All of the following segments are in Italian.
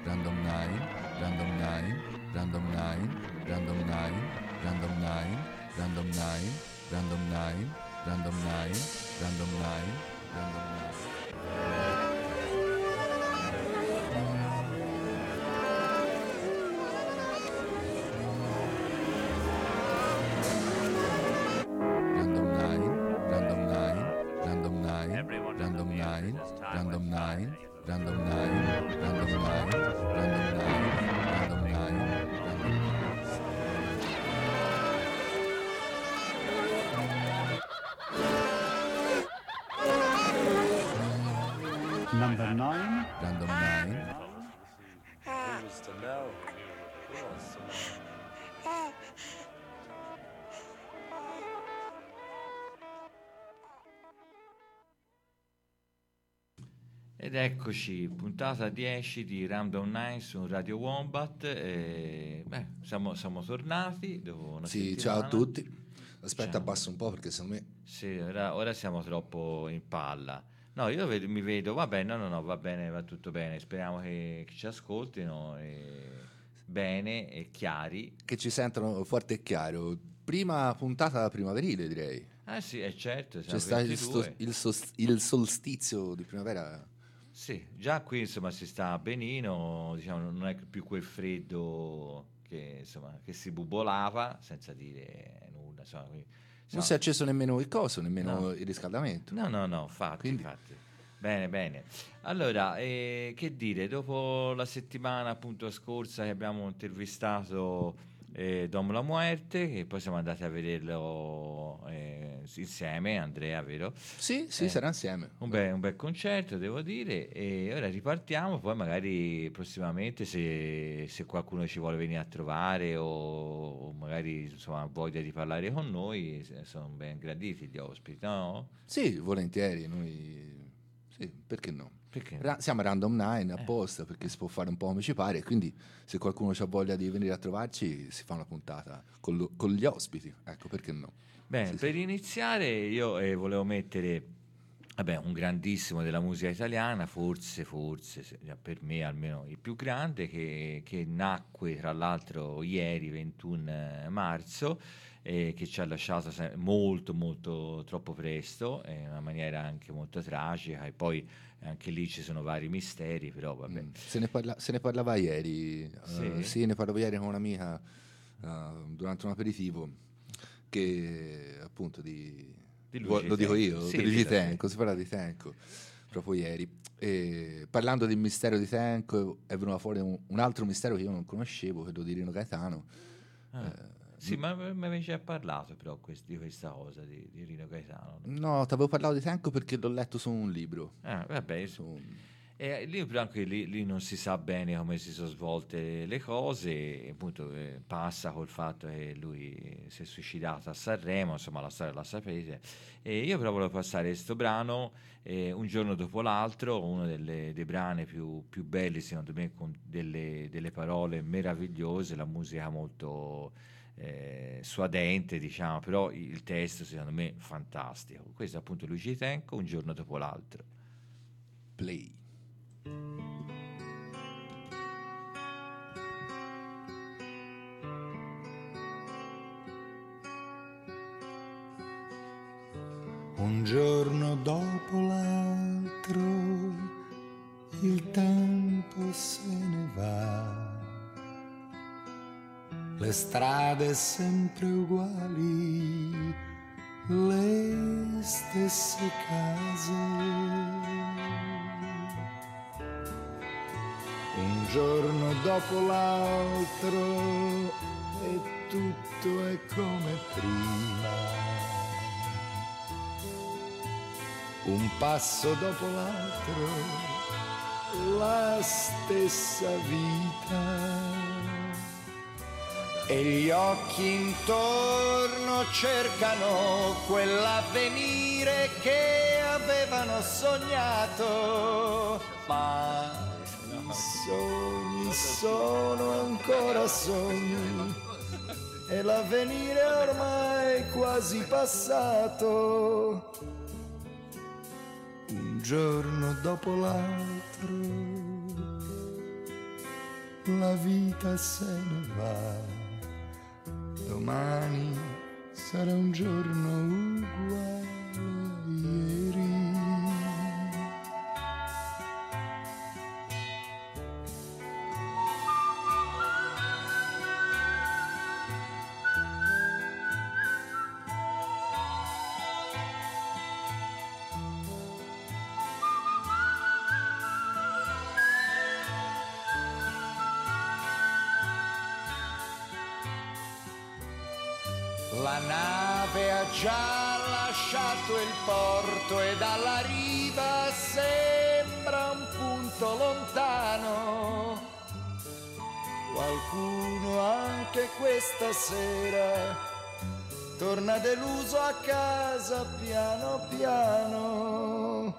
Random 9, Random 9, Random 9, Random 9, Random 9, Random 9, Random 9, Random 9, Random 9, Random 9. Random 9, Random 9, Random 9, Everyone in the Random theater 9, this time Random was 9, fine. Random 9, Random 9, Random 9, Random 9, Random 9. Number 9. Random 9. Who's to know? Who wants to know? Ed eccoci, puntata 10 di Random 9 su Radio Wombat. Siamo tornati dopo una Sì, settimana. ciao a tutti. Aspetta, Ciao. abbasso un po' perché secondo me... Sì, ora siamo troppo in palla. No, io mi vedo, va bene, no, va bene, va tutto bene. Speriamo che ci ascoltino bene e chiari. Che ci sentono forte e chiaro. Prima puntata primaverile, direi. Ah sì, è certo, C'è siamo stato 22. il solstizio di primavera. Sì, già qui insomma si sta benino, diciamo, non è più quel freddo che, insomma, che si bubolava, senza dire nulla. Insomma, Non insomma, si è acceso nemmeno il coso, nemmeno No. il riscaldamento. No, infatti, Quindi- infatti. Bene. Allora, che dire, dopo la settimana appunto scorsa che abbiamo intervistato Dom La Muerte, che poi siamo andati a vederlo insieme, Andrea, vero? Sì, Eh, sarà insieme. un bel concerto, devo dire, e ora ripartiamo, poi magari prossimamente se qualcuno ci vuole venire a trovare o magari insomma ha voglia di parlare con noi, sono ben graditi gli ospiti, no? Sì, volentieri. Noi... Sì, perché no? Perché no? Siamo a Random 9 apposta perché si può fare un po' come ci pare. Quindi se qualcuno ha voglia di venire a trovarci si fa una puntata con gli ospiti. Ecco, perché no? Bene, Sì, per iniziare io volevo mettere un grandissimo della musica italiana, forse per me almeno il più grande, che nacque tra l'altro ieri 21 marzo, che ci ha lasciato molto troppo presto, in una maniera anche molto tragica, e poi anche lì ci sono vari misteri, però vabbè. Se ne parlava ieri, Sì? sì, ne parlavo ieri con un'amica durante un aperitivo che appunto Di Luigi lo dico Tenco. io, Sì, di Luigi dillo te. Tenco, si parla di Tenco proprio ieri. E parlando del mistero di Tenco è venuto fuori un altro mistero che io non conoscevo, quello di Rino Gaetano. Sì, ma mi avevi già parlato però di questa cosa di Rino Gaetano. No, ti avevo parlato di Tenco perché l'ho letto su un libro. Vabbè, Su- lì però anche lì non si sa bene come si sono svolte le cose, e appunto passa col fatto che lui si è suicidato a Sanremo, insomma la storia la sapete. E io però volevo passare questo brano un giorno dopo l'altro, uno dei brani più belli secondo me, con delle parole meravigliose, la musica molto suadente, diciamo, però il testo secondo me fantastico. Questo è appunto Luigi Tenco, un giorno dopo l'altro. Play. Un giorno dopo l'altro il tempo se ne va, le strade sempre uguali, le stesse case. Un giorno dopo l'altro e tutto è come prima. Un passo dopo l'altro, la stessa vita. E gli occhi intorno cercano quell'avvenire che avevano sognato. Ma i sogni sono ancora sogni e l'avvenire è ormai quasi passato. Un giorno dopo l'altro la vita se ne va, domani sarà un giorno uguale a ieri. La nave ha già lasciato il porto e dalla riva sembra un punto lontano. Qualcuno anche questa sera torna deluso a casa piano piano.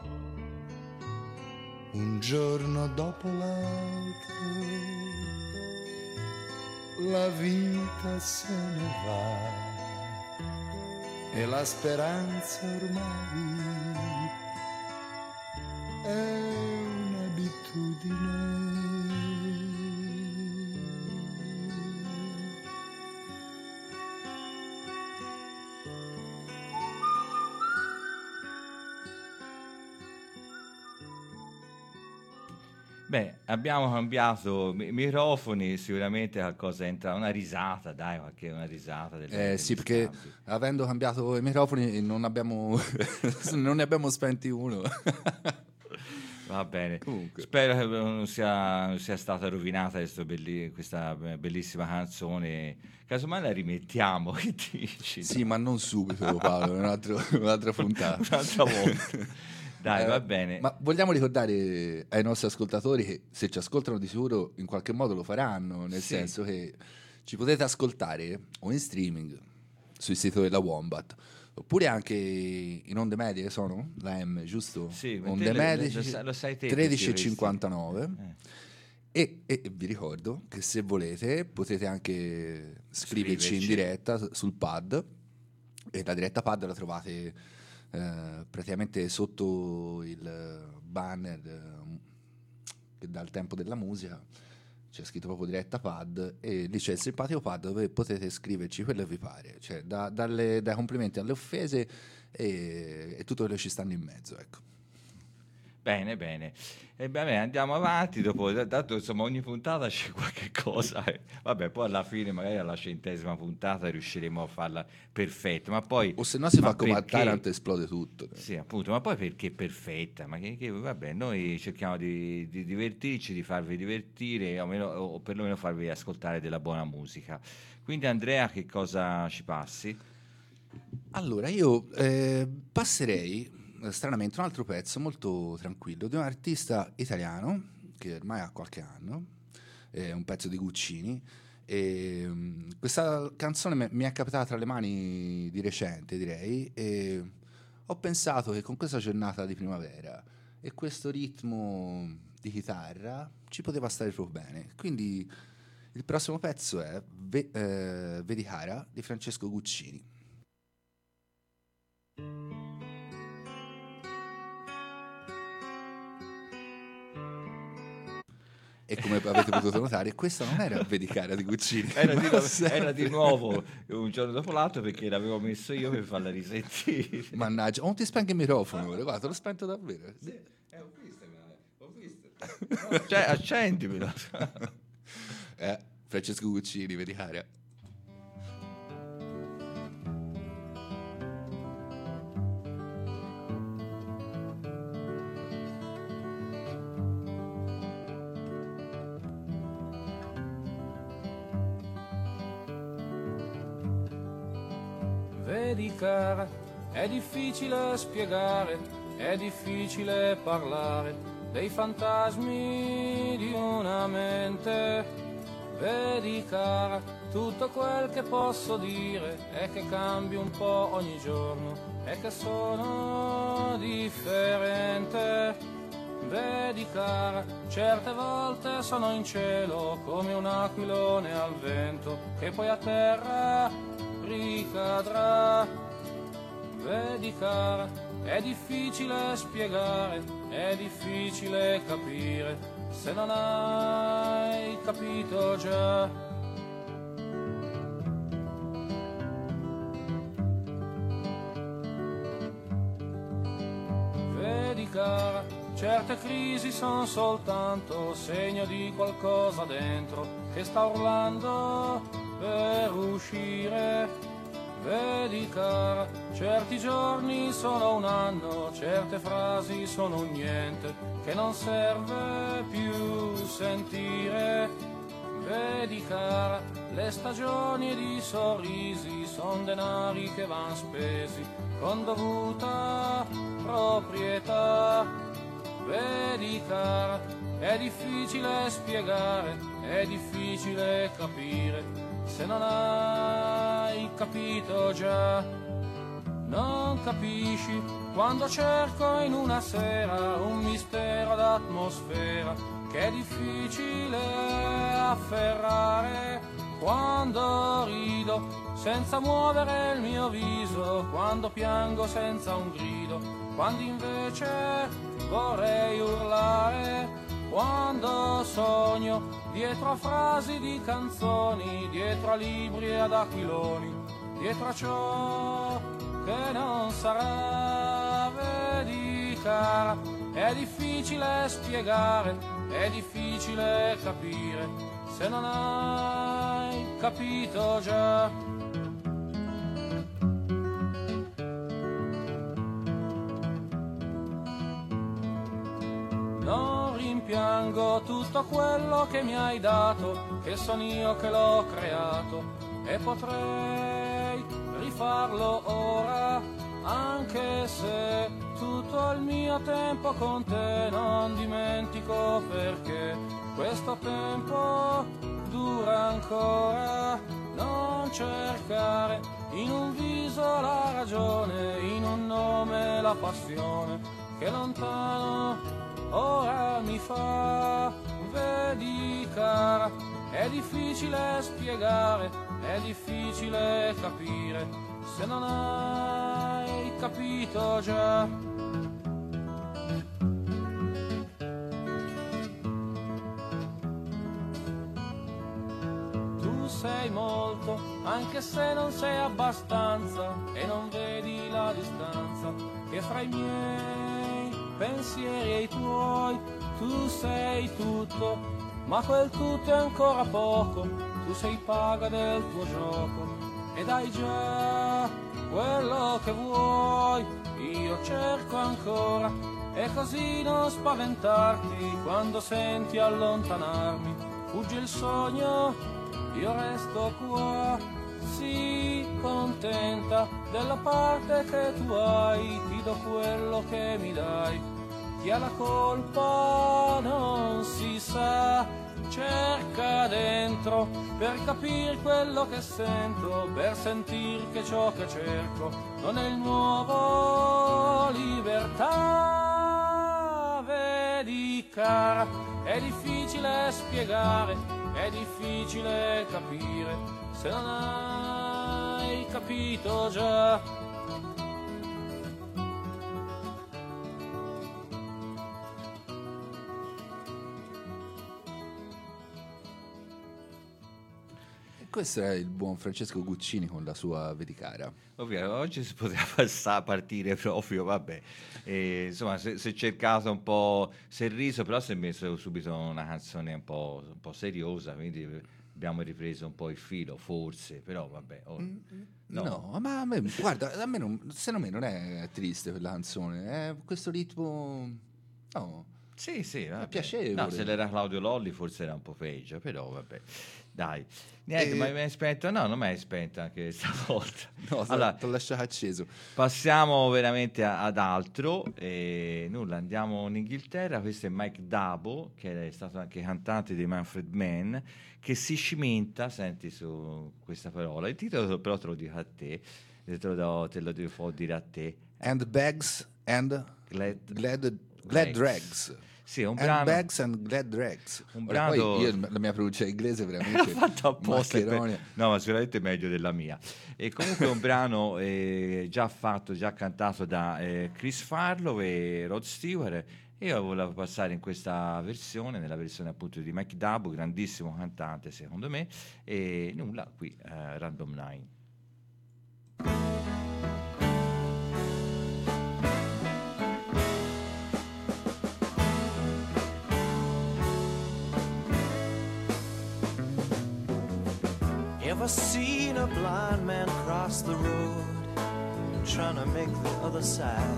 Un giorno dopo l'altro la vita se ne va e la speranza ormai è un'abitudine. Beh, abbiamo cambiato microfoni, sicuramente qualcosa entra, una risata, dai, una risata. Sì, perché avendo cambiato i microfoni non ne abbiamo spenti uno. Va bene. Comunque. Spero che non sia stata rovinata questa bellissima canzone. Casomai la rimettiamo, che dici? Sì, ma non subito, Paolo, un'altra puntata. Un'altra volta. Dai, va bene. Ma vogliamo ricordare ai nostri ascoltatori che se ci ascoltano di sicuro in qualche modo lo faranno, nel senso che ci potete ascoltare o in streaming sul sito della Wombat, oppure anche in onde medie, sono? La M, giusto? Sì, onde medie lo sai te, 13,59. E vi ricordo che se volete potete anche scriverci in diretta sul pad, e la diretta pad la trovate praticamente sotto il banner che dà il tempo della musica. C'è scritto proprio diretta pad e lì c'è il simpatico pad dove potete scriverci quello che vi pare, cioè dai complimenti alle offese e tutto quello che ci stanno in mezzo, ecco. Bene, bene. E bene, andiamo avanti. Dopo, tanto insomma, ogni puntata c'è qualche cosa. Vabbè, poi alla fine, magari alla 100ª puntata riusciremo a farla perfetta. Ma poi, o se no si fa come a perché... Taranto, esplode tutto. Sì, appunto. Ma poi perché perfetta? Ma vabbè, noi cerchiamo di divertirci, di farvi divertire, o perlomeno farvi ascoltare della buona musica. Quindi, Andrea, che cosa ci passi? Allora, io passerei stranamente un altro pezzo molto tranquillo di un artista italiano che ormai ha qualche anno, è un pezzo di Guccini, e questa canzone mi è capitata tra le mani di recente, direi, e ho pensato che con questa giornata di primavera e questo ritmo di chitarra ci poteva stare proprio bene, quindi il prossimo pezzo è Vedi cara di Francesco Guccini. E come avete potuto notare, questa non era Vedi cara di Guccini, era di nuovo un giorno dopo l'altro, perché l'avevo messo io per farla risentire. Mannaggia, non ti spengi il microfono, guarda, te l'ho spento davvero. Sì, ho visto. No, cioè, accendimelo. Francesco Guccini, Vedi cara. Vedi cara, è difficile spiegare, è difficile parlare dei fantasmi di una mente. Vedi cara, tutto quel che posso dire è che cambi un po' ogni giorno e che sono differente. Vedi cara, certe volte sono in cielo come un aquilone al vento che poi a terra ricadrà. Vedi cara, è difficile spiegare, è difficile capire se non hai capito già. Vedi cara, certe crisi sono soltanto segno di qualcosa dentro che sta urlando per uscire. Vedi cara, certi giorni sono un anno, certe frasi sono un niente che non serve più sentire. Vedi cara, le stagioni ed i sorrisi son denari che van spesi con dovuta proprietà. Vedi cara, è difficile spiegare, è difficile capire, se non hai capito già. Non capisci quando cerco in una sera un mistero d'atmosfera che è difficile afferrare. Quando rido senza muovere il mio viso, quando piango senza un grido, quando invece vorrei urlare. Quando sogno dietro a frasi di canzoni, dietro a libri e ad aquiloni, dietro a ciò che non sarà. Vedi cara, è difficile spiegare, è difficile capire, se non hai capito già. Non rimpiango tutto quello che mi hai dato, che son io che l'ho creato, e potrei rifarlo ora, anche se tutto il mio tempo con te non dimentico, perché questo tempo dura ancora. Non cercare in un viso la ragione, in un nome la passione, che lontano ora mi fa. Vedi cara, è difficile spiegare, è difficile capire, se non hai capito già. Tu sei molto, anche se non sei abbastanza, e non vedi la distanza che fra i miei pensieri e i tuoi. Tu sei tutto, ma quel tutto è ancora poco. Tu sei paga del tuo gioco ed hai già quello che vuoi. Io cerco ancora, e così non spaventarti quando senti allontanarmi. Fugge il sogno, io resto qua. Sii contenta della parte che tu hai, ti do quello che mi dai. Chi ha la colpa non si sa, cerca dentro per capire quello che sento, per sentir che ciò che cerco non è il nuovo libertà. Vedi cara, è difficile spiegare, è difficile capire, se non hai capito già. Questo è il buon Francesco Guccini con la sua Vedi cara. Ovvio, oggi si poteva partire proprio, vabbè. Insomma, si è cercato un po', si è riso, però si è messo subito una canzone un po' seriosa, quindi abbiamo ripreso un po' il filo, forse, però vabbè. No, ma a me, guarda, secondo me non è triste quella canzone, è questo ritmo... No. Sì, vabbè. È piacevole. No, se l'era Claudio Lolli forse era un po' peggio, però vabbè. Dai, niente, ma mi hai spento? No, non mi hai spento anche stavolta. No, allora, ti ho lasciato acceso. Passiamo veramente ad altro. Nulla, andiamo in Inghilterra. Questo è Mike Dabo, che è stato anche cantante di Manfred Mann, che si cimenta, senti su questa parola. Il titolo però te lo dico a te, te lo devo dire a te. And Bags and Glad Drags. Sì, un and brano. Bags and Glad Drags. Un Ora, brano. poi io la mia pronuncia inglese veramente fatto apposta maccheronia. No, ma sicuramente meglio della mia. E comunque è un brano già cantato da Chris Farlow e Rod Stewart, Io volevo passare in questa versione, nella versione appunto di Mike Dabo, grandissimo cantante secondo me, e nulla, qui Random Nine. Ever seen a blind man cross the road, trying to make the other side?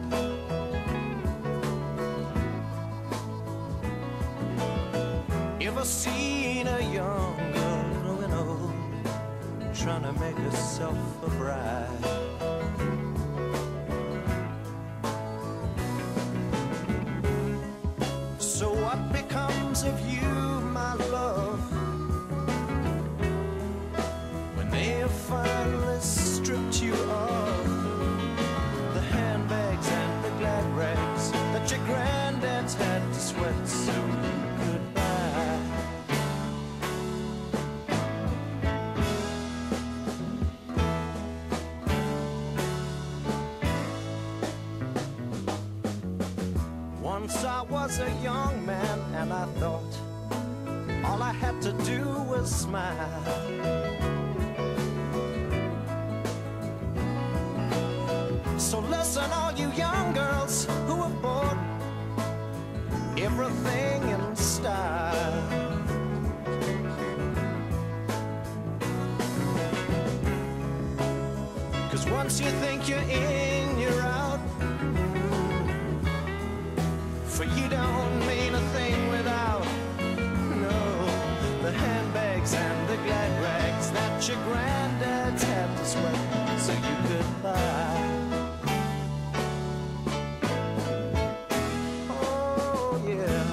Ever seen a young girl growing old, trying to make herself a bride? So what becomes of you, my love, when they have finally stripped you of the handbags and the glad rags that your granddads had to sweat so you could buy? Once I was a young man and I thought all I had to do was smile. So listen, all you young girls who have bought everything in style. 'Cause once you think you're in, you're out. For you don't mean a thing without, no, the handbags and the glad rags that your granddads had to sweat so you could buy. Oh yeah.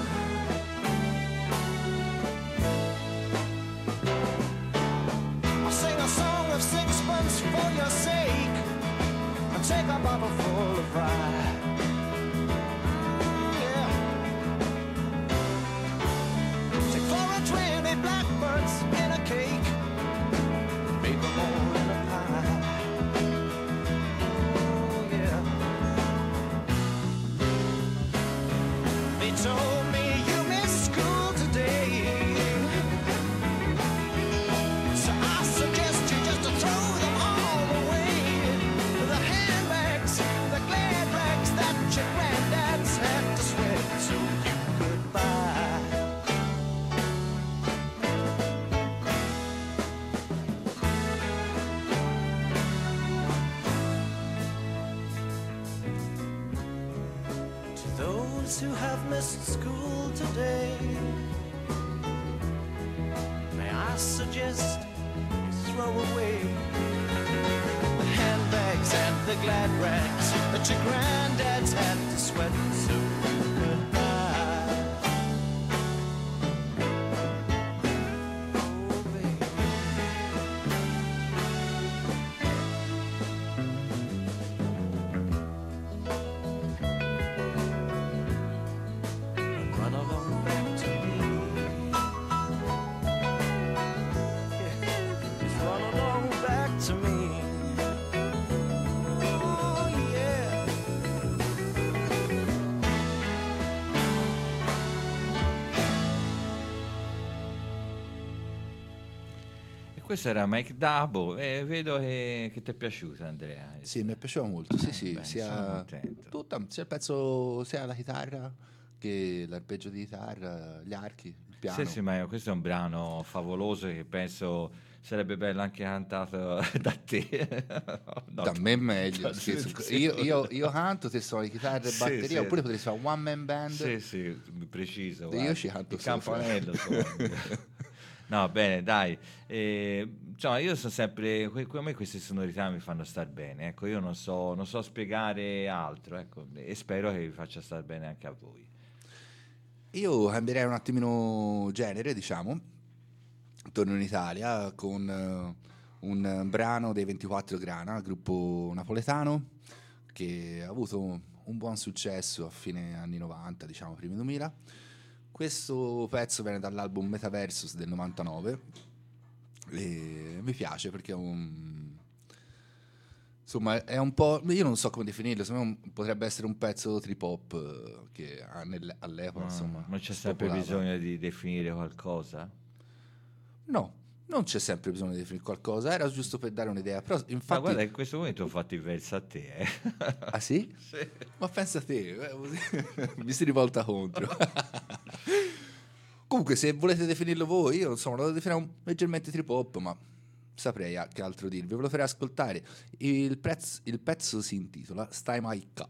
I'll sing a song of sixpence for your sake and take a bottle full of rye. Blackbirds in a cake, make them all in a pie. Oh yeah. They told me you missed school today, so I suggest you just to throw them all away. The handbags, the glad rags that your granddads had to sweat so you could buy. Who have missed school today, may I suggest throw away the handbags and the glad rags that your granddads had to sweat so you could buy. Oh baby, run along back to me. Just run along back to me. Oh yeah. E questo era Mike Dabo, e vedo che ti è piaciuta, Andrea. Sì, mi è piaciuto molto. Sì, sì, bene, sono sia contento. tutta, sia il pezzo, sia la chitarra che l'arpeggio di chitarra, gli archi, il piano. Sì, sì, ma questo è un brano favoloso che penso sarebbe bello anche cantato da te. No, Da me è meglio. sì, Scherzo. sì. Io canto, te suoni chitarra e Sì, batteria, sì. oppure potresti fare one man band. Sì, sì, preciso. Io guarda. ci canto Il sopra. campanello. suono. No, bene, dai. Insomma, io sono sempre. A me queste sonorità mi fanno star bene. Ecco, io non so spiegare altro. Ecco, e spero che vi faccia star bene anche a voi. Io cambierei un attimino genere, diciamo. Torno in Italia con un brano dei 24 Grana, gruppo napoletano che ha avuto un buon successo a fine anni 90, diciamo primi 2000. Questo pezzo viene dall'album Metaversus del 99 e mi piace perché Insomma, è un po'. Io non so come definirlo. Secondo me potrebbe essere un pezzo trip hop che all'epoca, insomma. Ma c'è sempre spopolava. bisogno di definire qualcosa? No, non c'è sempre bisogno di definire qualcosa. Era giusto per dare un'idea. Però, Ma infatti. guarda, in questo momento ho fatto il verso a te. Ah sì? Sì. Ma pensa a te, mi si rivolta contro. Comunque, se volete definirlo voi, io insomma lo definirò leggermente trip hop, ma saprei che altro dirvi. Ve lo farei ascoltare. Il pezzo si intitola Stai mai ca.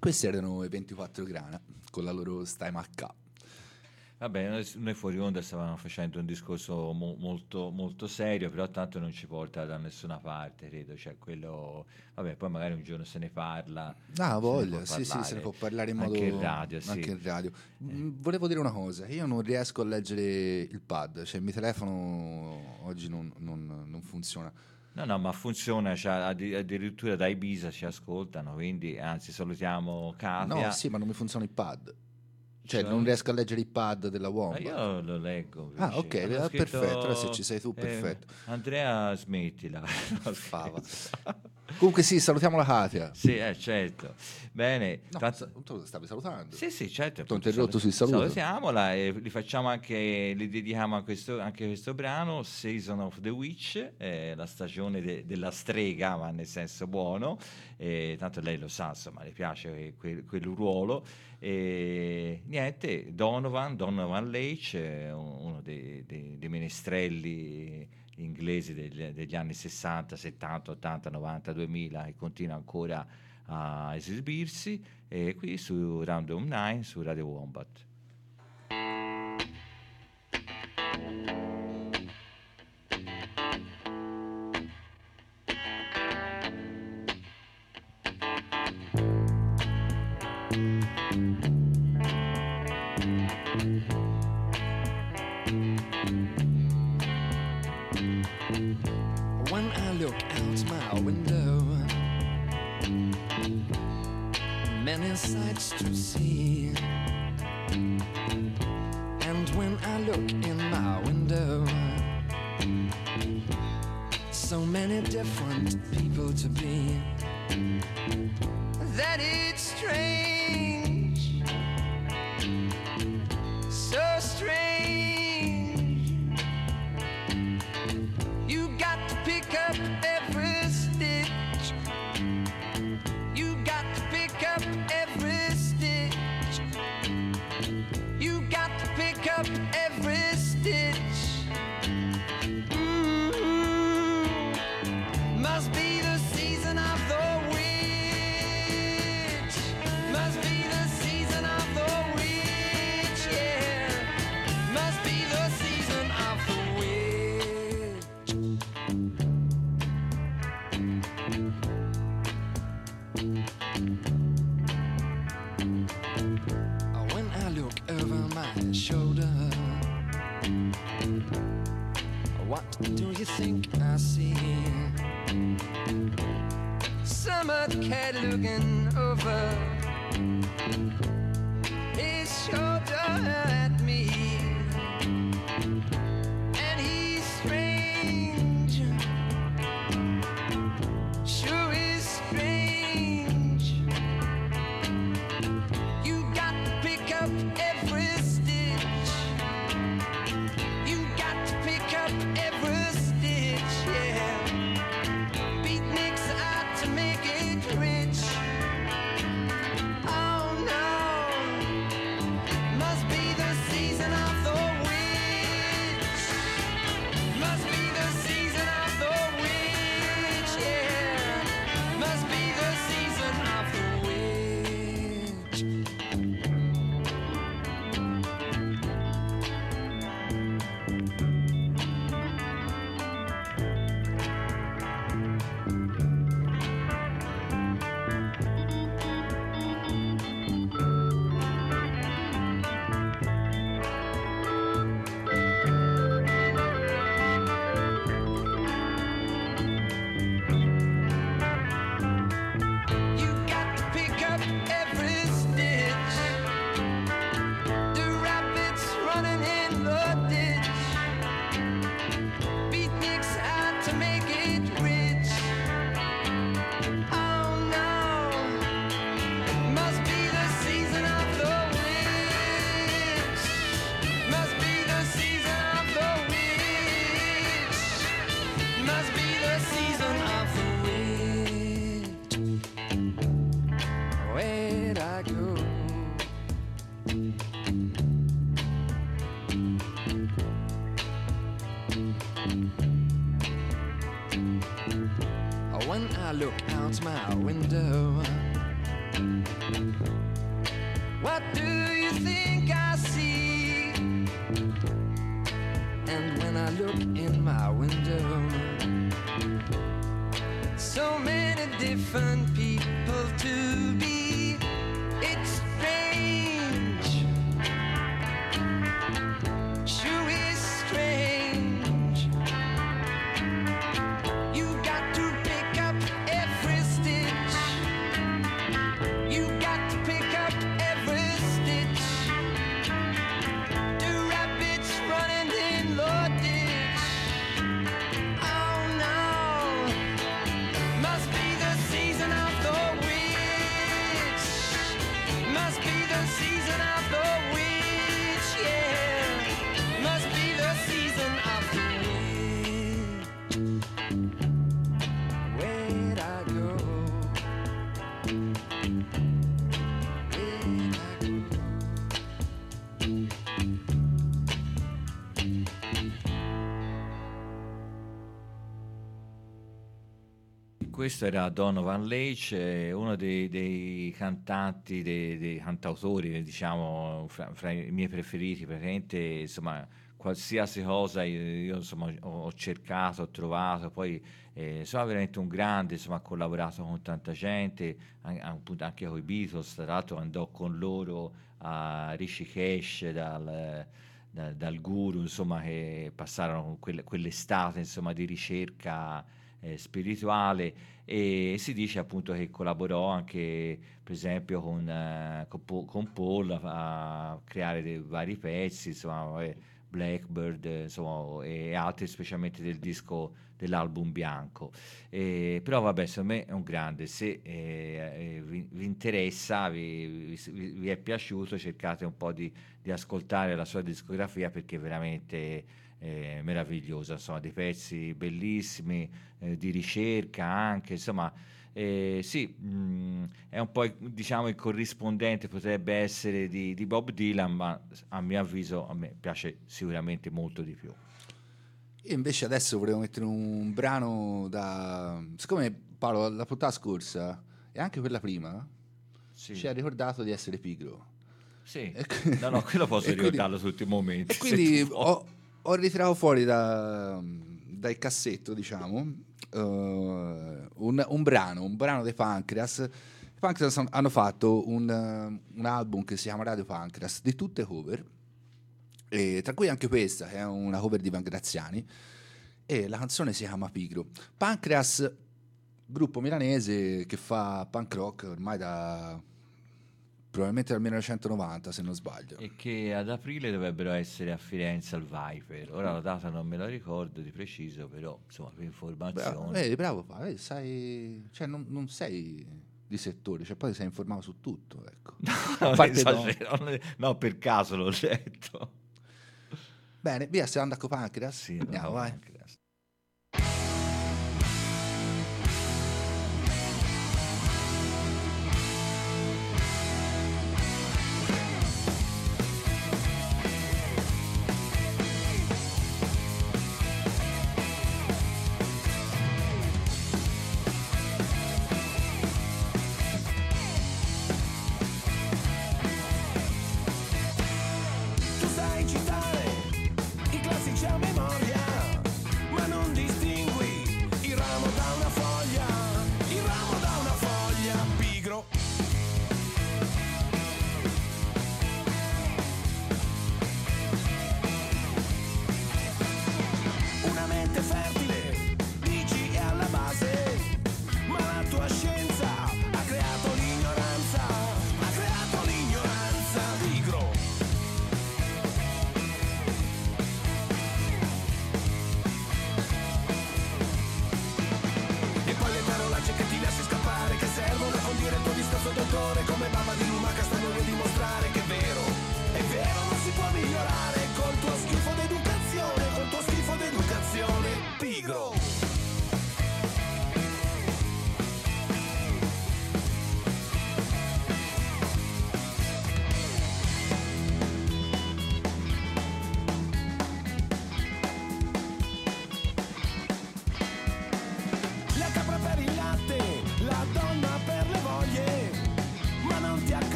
Questi erano i 24 grana con la loro Stai Macca. Vabbè, noi fuori onda stavamo facendo un discorso molto, molto serio, però tanto non ci porta da nessuna parte, credo. Cioè, quello, vabbè, poi magari un giorno se ne parla. Ah, voglia, se ne può sì, parlare. se ne può parlare in modo... Anche in radio, sì. Anche in radio. Volevo dire una cosa, io non riesco a leggere il pad, cioè il mio telefono oggi non funziona. No, ma funziona, cioè, addirittura da Ibiza ci ascoltano, quindi anzi salutiamo Katia. No, sì, ma non mi funziona il pad. Cioè, Cioè? non riesco a leggere il pad della Wombat. Io lo leggo. Ah, ok, Hanno perfetto, scritto, allora se ci sei tu, perfetto. Andrea, smettila. No, Fava. scherzo. Comunque sì, salutiamo la Katia. Sì, certo. Bene. No, tu lo stavi salutando. Sì, certo. T'ho interrotto sul saluto. Salutiamola e li facciamo anche, li dedichiamo anche questo brano, Season of the Witch, la stagione della strega, ma nel senso buono. Tanto lei lo sa, insomma, le piace quel ruolo. E niente, Donovan Leitch, uno dei menestrelli inglesi degli anni 60, 70, 80, 90, 2000, e continua ancora a esibirsi, e qui su Random 9 su Radio Wombat. When I look out my window, many sights to see. And when I look in my window, so many different people to be, that it's strange, so strange. You got to pick up every stitch. You got to pick up every stitch. You got to pick up every stitch. Must be the season of the witch. Must be the season of the witch, yeah. Must be the season of the witch. When I look over my shoulder, what do you think I see? Summer cat looking over his shoulder at me, and he's strange, sure is strange. You got to pick up every stitch. You got to pick up every stitch, yeah. Beatniks out to make it rich. Oh no, must be the season of the witch. Must be the season of the witch, yeah. Must be the season of the witch. You got to pick up every stitch. The rabbits running in the ditch. Beatniks out to make it rich. Oh no, must be the season of the witch. Must be the season of the witch. Must be the season of the witch. Where'd I go? When I look out my window, What do you think I see? And when I look in my window, so many different people to be. It's strange, sure is strange. You got to pick up every stitch. You got to pick up every stitch. The rabbits running in the ditch. Oh no, must be the season of the witch. Must be the season of the witch, yeah. Must be the season of the witch. Where'd I go? Where'd I go? Questo era Donovan Leitch, uno dei cantanti, dei cantautori, diciamo, fra i miei preferiti, praticamente, insomma, qualsiasi cosa io insomma, ho cercato, ho trovato, poi insomma, veramente un grande, insomma, ha collaborato con tanta gente, appunto anche con i Beatles, tra l'altro andò con loro a Rishikesh dal guru, insomma, che passarono quell'estate, insomma, di ricerca spirituale, e si dice appunto che collaborò anche per esempio con Paul a creare dei vari pezzi, insomma, Blackbird, insomma, e altri, specialmente del disco dell'album bianco. Però vabbè, secondo me è un grande. Se vi interessa, vi è piaciuto, cercate un po' di ascoltare la sua discografia, perché è veramente meravigliosa, insomma, dei pezzi bellissimi, di ricerca anche, insomma, sì, è un po' diciamo il corrispondente potrebbe essere di Bob Dylan, ma a mio avviso a me piace sicuramente molto di più. Io invece adesso volevo mettere un brano siccome Paolo la puntata scorsa e anche quella prima Sì. ci ha ricordato di essere pigro. Sì. E No, quello posso e quindi- ricordarlo tutti i momenti. E quindi se tu vuoi. ho ritirato fuori dal cassetto, diciamo, un brano dei Pancreas. I Pancreas hanno fatto un album che si chiama Radio Pancreas, di tutte cover, e tra cui anche questa, che è una cover di Pangraziani, e la canzone si chiama Pigro. Pancreas, gruppo milanese che fa punk rock ormai probabilmente dal 1990, se non sbaglio. E che ad aprile dovrebbero essere a Firenze al Viper. Ora la data non me la ricordo di preciso, però insomma, per informazioni. Bravo, sai, cioè non sei di settore, cioè poi sei informato su tutto, ecco. Non A parte esagero, no, per caso l'ho letto. Bene, via, stiamo andando a Pancreas? Sì, Andiamo, no, vai. anche. Tu sai citare i classici a memoria,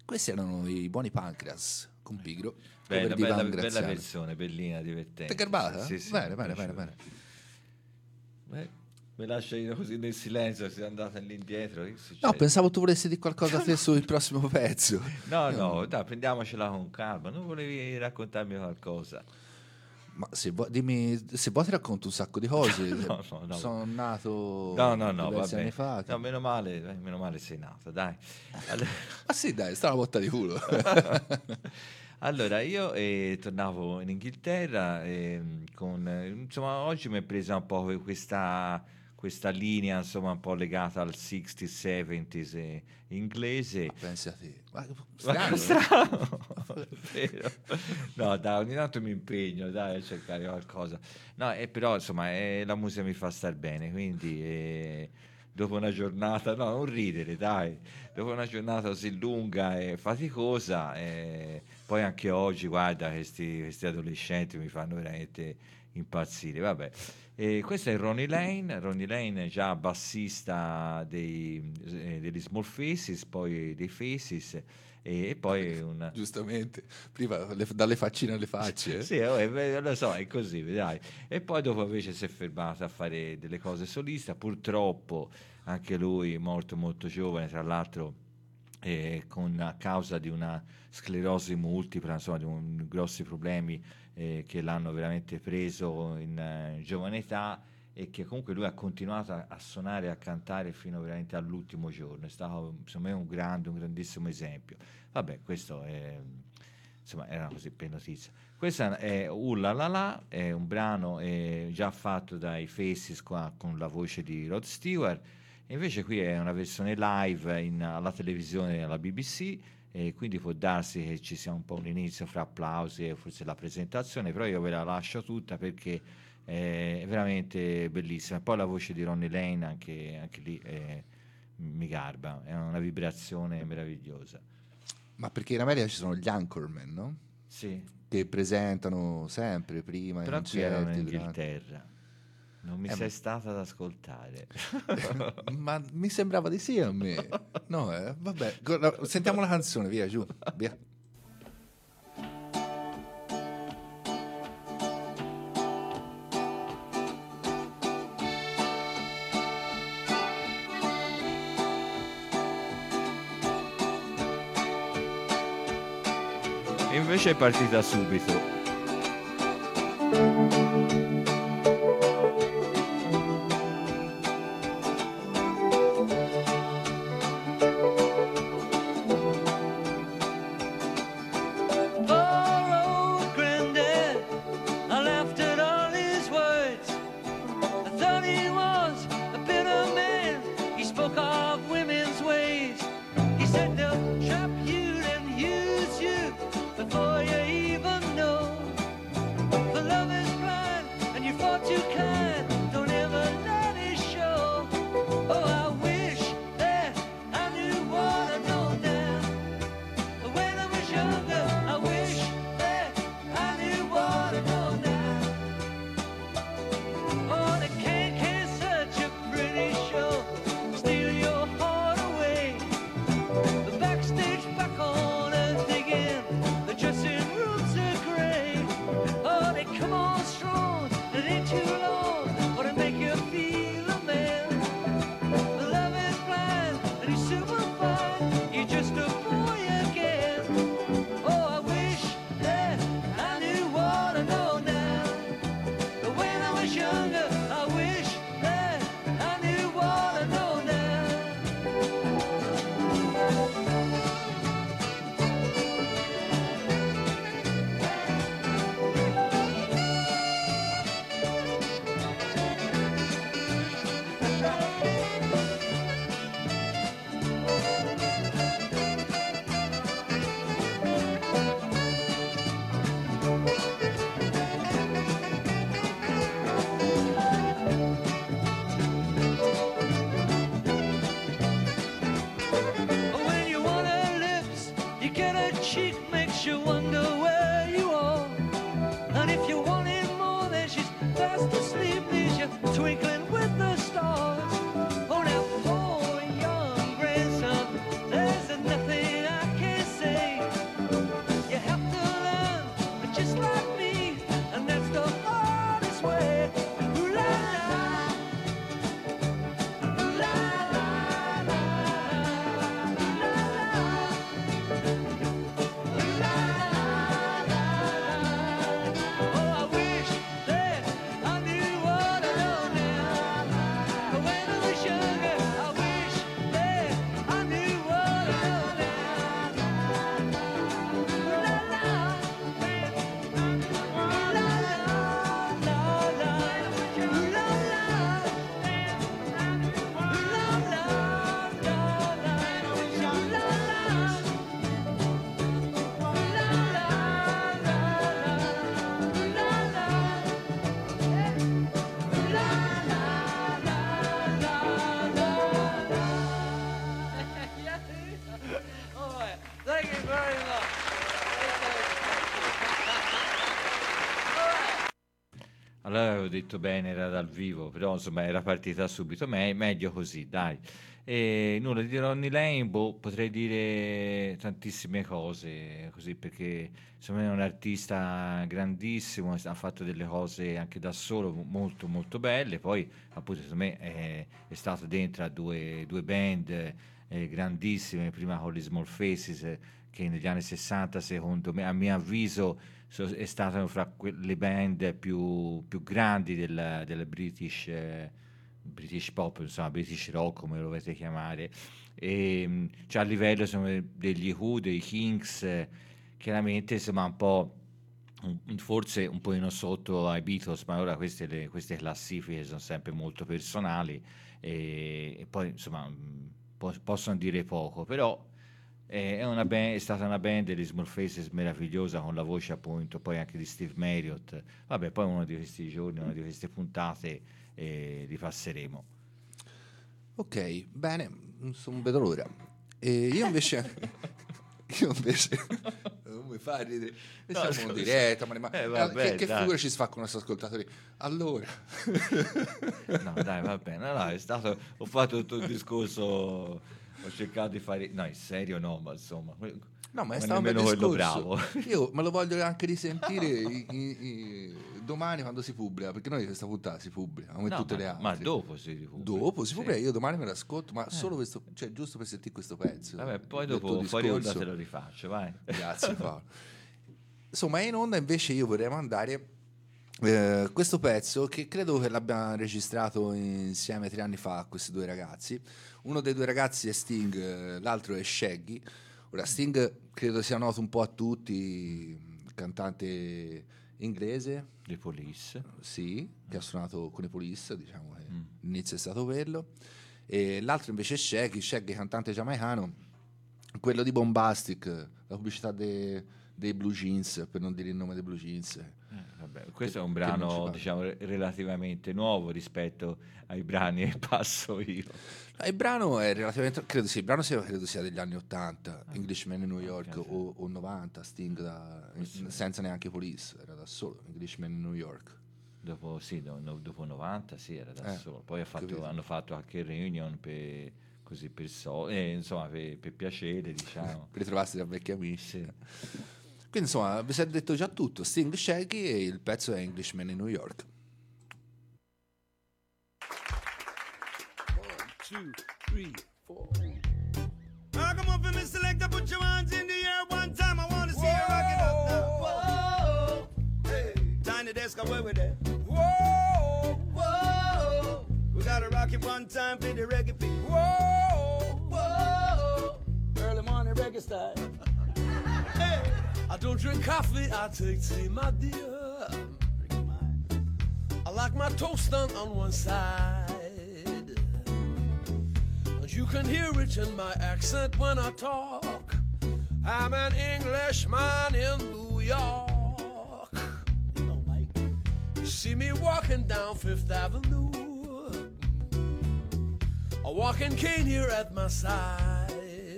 Questi erano i buoni Pancreas con Pigro. Bella, cover di bella, Ivan bella Graziano. versione, bellina, divertente. T'è garbata? Sì, sì, Bene, mi è bene, piaciuta. bene. Mi lascia io così nel silenzio, sei andata all'indietro. Che No, succede? pensavo tu volessi dire qualcosa a te sul prossimo pezzo. No, dai, prendiamocela con calma. Non volevi raccontarmi qualcosa? Ma dimmi, se vuoi ti racconto un sacco di cose. No. Sono nato No, diversi vabbè. anni fa. No, meno male sei nato, dai. Allora, Ah sì, dai, sta una botta di culo. allora, io tornavo in Inghilterra insomma, oggi mi è presa un po' questa linea, insomma, un po' legata al 60s, 70s inglese. Pensi a te. Ma Ma strano, vero. No, dai, ogni tanto mi impegno, dai, a cercare qualcosa. No, però, insomma, la musica mi fa star bene, quindi dopo una giornata, no, non ridere, dai, dopo una giornata così lunga e faticosa, poi anche oggi, guarda, questi adolescenti mi fanno veramente impazzire, vabbè. Questo è Ronnie Lane è già bassista degli Small Faces, poi dei Faces, e poi un... giustamente. Prima dalle faccine alle facce. Sì, lo so, è così, dai. E poi dopo invece si è fermato a fare delle cose solista, purtroppo anche lui molto molto giovane, tra l'altro a causa di una sclerosi multipla, insomma di grossi problemi che l'hanno veramente preso in giovane età, e che comunque lui ha continuato a suonare e a cantare fino veramente all'ultimo giorno. È stato secondo me un grandissimo esempio. Vabbè, questo è, insomma, era così per notizia. Questa è La La La, è un brano già fatto dai Faces qua, con la voce di Rod Stewart, e invece qui è una versione live alla televisione, alla BBC, e quindi può darsi che ci sia un po' un inizio fra applausi e forse la presentazione, però io ve la lascio tutta perché è veramente bellissima. E poi la voce di Ronnie Lane anche lì mi garba, è una vibrazione meravigliosa. Ma perché in America ci sono gli anchorman, no? Sì, Che presentano sempre prima però i qui erano in concerti, durante- Inghilterra, non mi ma- sei stata ad ascoltare. Ma mi sembrava di sì a me. No, vabbè. Sentiamo la canzone, via, giù. Via. E invece è partita subito. Poor old granddad, I laughed at all his words. I thought he was a bitter man. He spoke of women's ways. He said they'll trap you and use you before you even know. avevo detto bene, era dal vivo, però insomma era partita subito, meglio così, dai. E nulla di Ronnie Lane, potrei dire tantissime cose così, perché insomma è un artista grandissimo, ha fatto delle cose anche da solo molto molto belle, poi appunto secondo me è stato dentro a due band grandissime, prima con gli Small Faces, che negli anni 60 secondo me, a mio avviso, è stata fra le band più grandi del British pop, insomma British rock come lo volete chiamare, e cioè a livello insomma, degli Who, dei Kings, chiaramente insomma un po' forse un po' sotto ai Beatles, ma ora queste classifiche sono sempre molto personali e poi insomma possono dire poco, però è stata una band degli Small Faces meravigliosa, con la voce appunto poi anche di Steve Marriott. Vabbè, poi uno di questi giorni, una di queste puntate li passeremo. Ok, bene, non vedo l'ora. E io invece non mi fa ridere. No, Siamo in diretta, vabbè, che dai. figura ci si fa con i nostri ascoltatori? Allora, No, dai, va bene. No, ho fatto tutto il discorso, ho cercato di fare, no, in serio no, ma insomma, no, ma è non stato un bel nemmeno quello discorso. bravo. Io me lo voglio anche risentire domani quando si pubblica, perché noi questa puntata si pubblica come No, tutte le altre. ma dopo si pubblica. Dopo si Sì. pubblica, io domani me l'ascolto, ma solo questo, cioè giusto per sentire questo pezzo. Vabbè, poi del tuo dopo fuori onda discorso. te lo rifaccio, vai. Grazie Paolo. Insomma, in onda invece io vorrei mandare questo pezzo che credo che l'abbiamo registrato insieme 3 anni fa a questi due ragazzi. Uno dei due ragazzi è Sting, l'altro è Shaggy. Ora Sting credo sia noto un po' a tutti, cantante inglese, The Police. sì, che ha suonato con i Police, diciamo che l'inizio è stato quello. E l'altro invece è Shaggy, cantante giamaicano, quello di Bombastic, la pubblicità dei Blue Jeans, per non dire il nome dei Blue Jeans. Vabbè, questo è un che non ci brano parla. diciamo relativamente nuovo rispetto ai brani che passo io. Il brano è relativamente, credo sia degli anni 80, Englishman in New York, ok. o 90, Sting senza neanche Police, era da solo, Englishman in New York. Dopo, sì, dopo 90 sì, era da solo. Poi capito. hanno fatto anche il reunion per insomma per piacere, diciamo. Per ritrovarsi da vecchi amici. Sì. Quindi insomma vi siete detto già tutto, Sting, Shaggy, e il pezzo è Englishman in New York. 1, 2, 3, 4. Oh, come on, for me, selector, put your hands in the air one time. I wanna see you rock it up now. Whoa, Hey, Tiny Desk, away with that. whoa, whoa, We gotta rock it one time for the reggae people. whoa, whoa. Early morning reggae style. Hey, I don't drink coffee, I take tea, my dear. I like my toast done on one side. And you can hear it in my accent when I talk. I'm an Englishman in New York. you know, Mike. You see me walking down Fifth Avenue, a walking cane here at my side.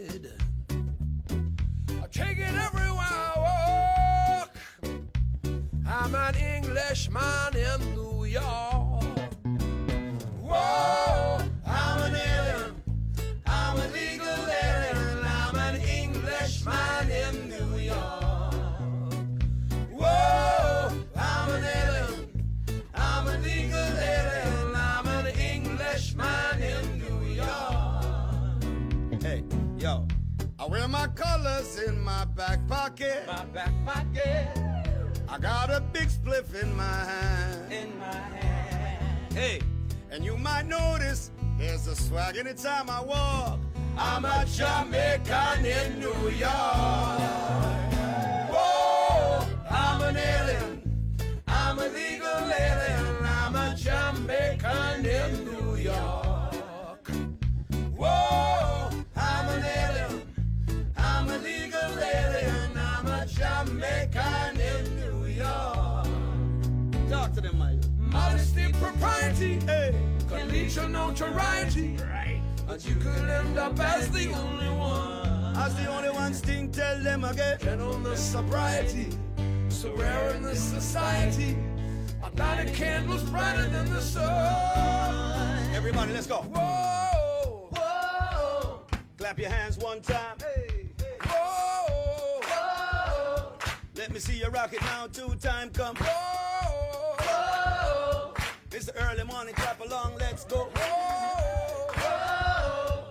I take it everywhere I walk. I'm an Englishman in New York. Whoa, I'm an alien. I'm a legal alien. I'm an Englishman in New York. Whoa, I'm an alien. I'm a legal alien. I'm an Englishman in New York. Hey, yo, I wear my colors in my back pocket. My back pocket I got a big spliff in my hand. in my hand. Hey, and you might notice there's a swag anytime I walk. I'm a Jamaican in New York. Whoa, I'm an alien. I'm a legal alien. I'm a Jamaican in New York. Whoa, I'm an alien. I'm a legal alien. I'm a Jamaican in New York. Talk to them, Mike. Modesty, propriety, Hey, collegial notoriety. And you could end up as the only one. as the only one Sting, tell them again. Gentleness, sobriety, so rare in this society. I Light a candles brighter than the sun. Everybody, let's go. Whoa, Whoa. Clap your hands one time. Hey. whoa, Whoa. Let me see you rock it now. 2 time, come. whoa, Whoa. It's the early morning, clap along, let's go. Whoa.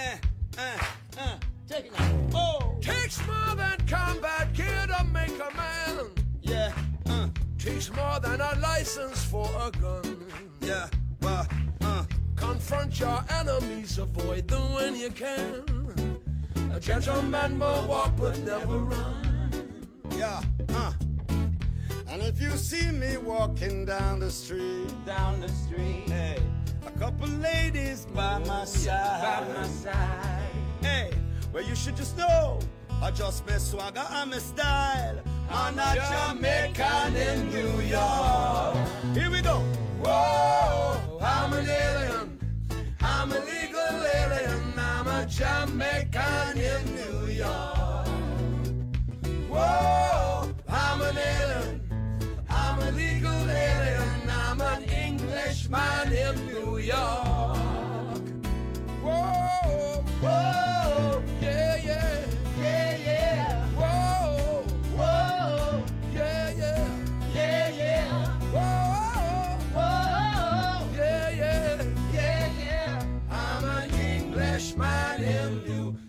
Take it now. Oh. Takes more than combat gear to make a man. Yeah. Takes more than a license for a gun. Yeah. Confront your enemies, avoid them when you can. A gentleman will walk but never run. Yeah. And if you see me walking down the street, hey, a couple ladies by my side, hey, well you should just know I just my swagger and my style. I'm a Jamaican in New York. Here we go. Whoa, I'm an alien. I'm a legal alien. I'm a Jamaican in New York. Whoa, I'm an alien. I'm a legal alien. I'm an Englishman in New York. Whoa, whoa, yeah, yeah, yeah, yeah. Whoa, whoa, yeah, yeah, yeah, yeah. Whoa, whoa, yeah, yeah, yeah, yeah. I'm an Englishman in New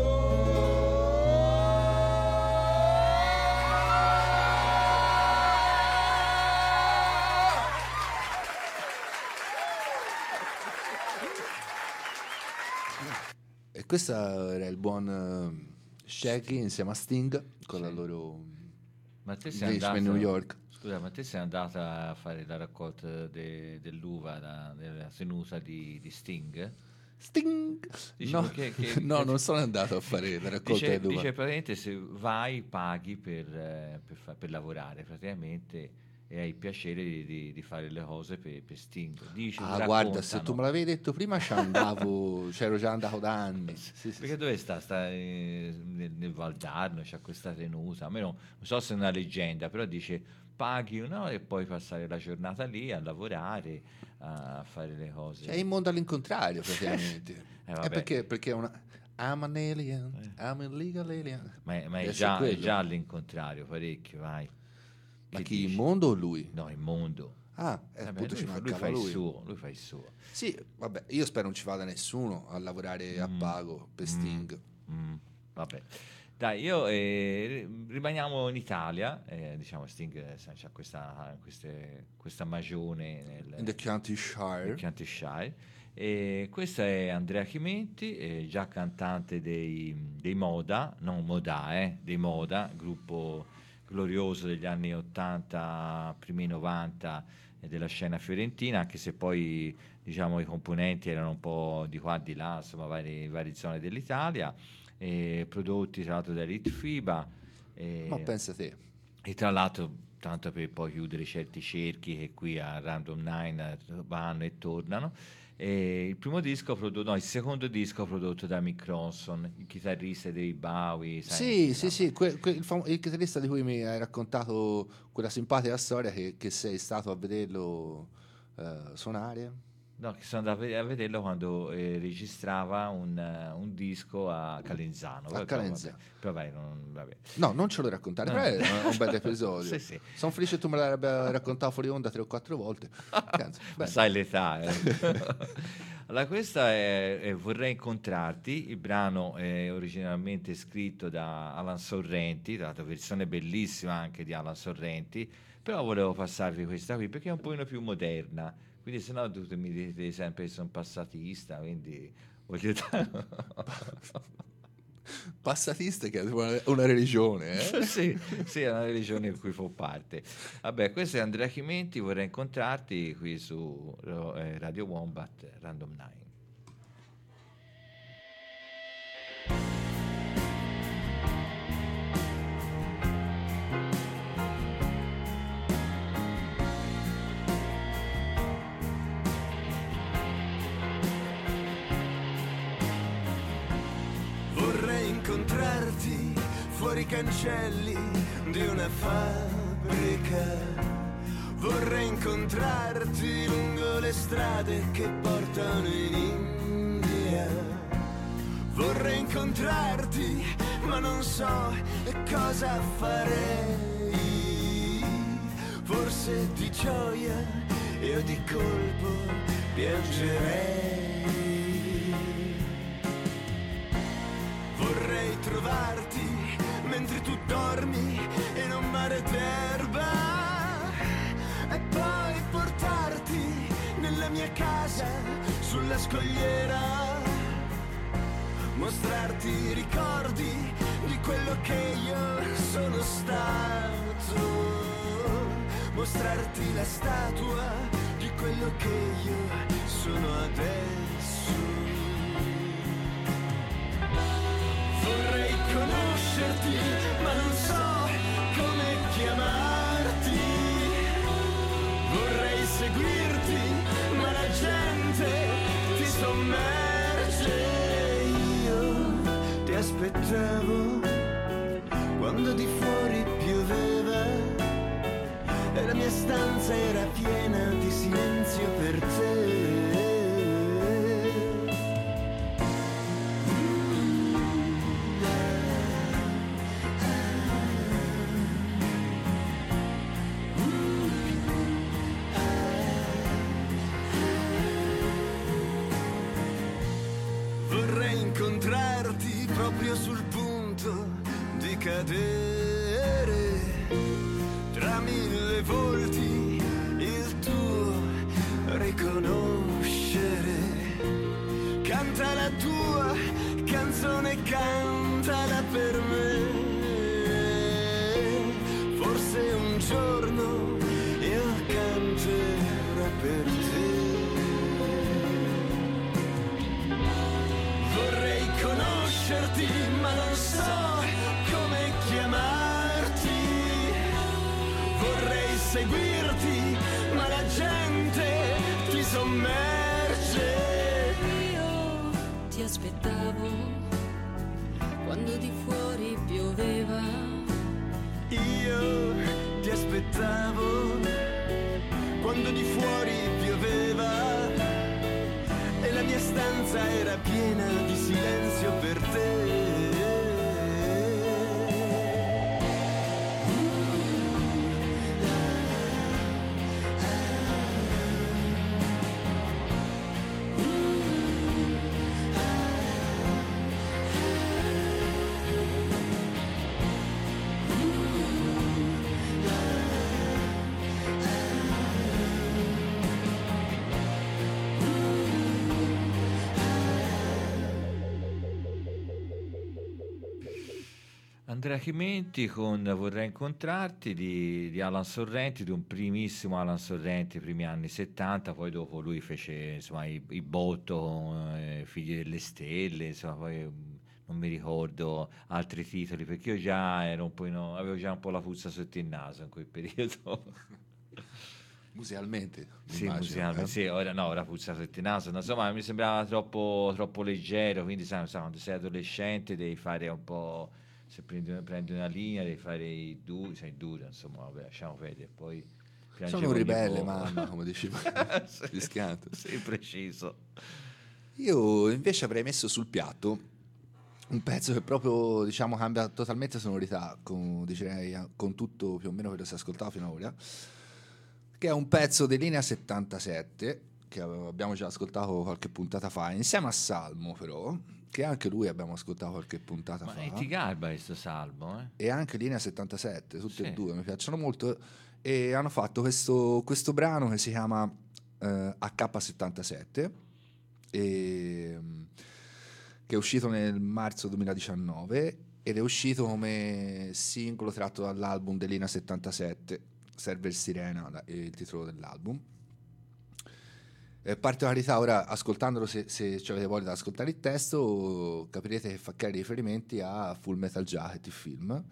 E questo era il buon Shaggy insieme a Sting con la loro Ma te sei Englishman andata, New York. Scusa, ma te sei andata a fare la raccolta dell'uva, della tenuta di Sting? Sting! Dice No, che- no, non sono andato a fare la raccolta Dice dell'uva. praticamente se vai paghi per lavorare praticamente e hai il piacere di fare le cose per Sting. Dice, Ah, guarda, se tu me l'avevi detto prima c'ero già andato da anni. Sì, sì, Perché dove sta? Sta nel Valdarno, c'ha questa tenuta. A me non so se è una leggenda, però dice paghi uno e poi passare la giornata lì a lavorare, a fare le cose. È il mondo all'incontrario praticamente. vabbè. Perché è una I'm an alien, I'm an illegal alien. Ma è Deve già, essere è quello. già all'incontrario, parecchio, vai. Ma Che chi, il dici? mondo o lui? No, il mondo. Ah, Vabbè, appunto ci lui mancava fa il lui. suo, lui fa il suo. Sì, vabbè, io spero non ci vada nessuno a lavorare a pago per Sting. Vabbè. Dai, io rimaniamo in Italia, diciamo Sting c'ha questa magione In the County nel Shire. County. E questo è Andrea Chimenti, già cantante dei Moda, non Moda, dei Moda, gruppo glorioso degli anni 80, primi 90 della scena fiorentina, anche se poi diciamo i componenti erano un po' di qua di là, insomma varie zone dell'Italia, prodotti tra l'altro da Elite FIBA. Ma pensa te. E tra l'altro, tanto per poi chiudere certi cerchi che qui a Random Nine vanno e tornano, il secondo disco prodotto da Mick Ronson, il chitarrista dei Bowie. sai, Sì, il chitarrista di cui mi hai raccontato quella simpatica storia che sei stato a vederlo suonare. No, che sono andato a vederlo quando registrava un disco a Calenzano. A Calenzano. Però vabbè. No, non ce lo raccontare, No. però è un bel episodio. Sì. Sono felice che tu me l'abbia raccontato fuori onda 3 o 4 volte. Cazzo, beh. Sai l'età. Allora, questa è Vorrei incontrarti, il brano è originalmente scritto da Alan Sorrenti, tra l'altro versione bellissima anche di Alan Sorrenti, però volevo passarvi questa qui perché è un pochino più moderna, quindi sennò tutti mi dite sempre che sono passatista, quindi voglio Passatista che è una religione, eh? sì, è una religione in cui fa parte. Vabbè, questo è Andrea Chimenti, Vorrei incontrarti qui su Radio Wombat Random 9. Vorrei incontrarti fuori i cancelli di una fabbrica. Vorrei incontrarti lungo le strade che portano in India. Vorrei incontrarti, ma non so cosa farei. Forse di gioia io di colpo piangerei. Vorrei trovarti mentre tu dormi in un mare d'erba e poi portarti nella mia casa sulla scogliera. Mostrarti i ricordi di quello che io sono stato. Mostrarti la statua di quello che io sono adesso. Vorrei conoscerti, ma non so come chiamarti. Vorrei seguirti, ma la gente ti sommerge. Ti aspettavo quando di fuori pioveva e la mia stanza era piena di silenzio per te. Vorrei incontrarti proprio sul punto di cadere. Tra mille volti il tuo riconoscere. Canta la tua canzone, cantala per me. Forse un giorno io canterò per te. Vorrei conoscerti, ma non so come chiamarti. Vorrei seguirti, ma la gente ti sommerge. Io ti aspettavo quando di fuori pioveva. Io ti aspettavo quando di fuori pioveva e la mia stanza era piena di silenzio per te. Andrea Chimenti con Vorrei incontrarti di Alan Sorrenti, di un primissimo Alan Sorrenti, primi anni 70, poi dopo lui fece insomma i Botto, Figli delle Stelle, insomma poi non mi ricordo altri titoli perché io già ero un po' avevo già un po' la puzza sotto il naso in quel periodo. Musealmente, Sì, immagino, musicalmente, sì, ora puzza sotto il naso, insomma mi sembrava troppo leggero, quindi sai, quando sei adolescente devi fare un po', se prendi una linea devi fare sei duro, insomma, vabbè, lasciamo perdere, poi sono un ribelle, mamma, come dicevo, sì, rischiato. sì, preciso. Io invece avrei messo sul piatto un pezzo che proprio, diciamo, cambia totalmente sonorità, direi, con tutto più o meno quello che si è ascoltato fino ad ora, che è un pezzo di Linea 77 che abbiamo già ascoltato qualche puntata fa, insieme a Salmo però, che anche lui abbiamo ascoltato qualche puntata fa. Ma ti garba questo Salmo, E anche Linea 77, tutte Sì. e due mi piacciono molto, e hanno fatto questo brano che si chiama AK77, che è uscito nel marzo 2019 ed è uscito come singolo tratto dall'album di Linea 77, Server Sirena, il titolo dell'album. Particolarità, ora ascoltandolo, se avete voglia di ascoltare il testo, capirete che fa chiari riferimenti a Full Metal Jacket, il film,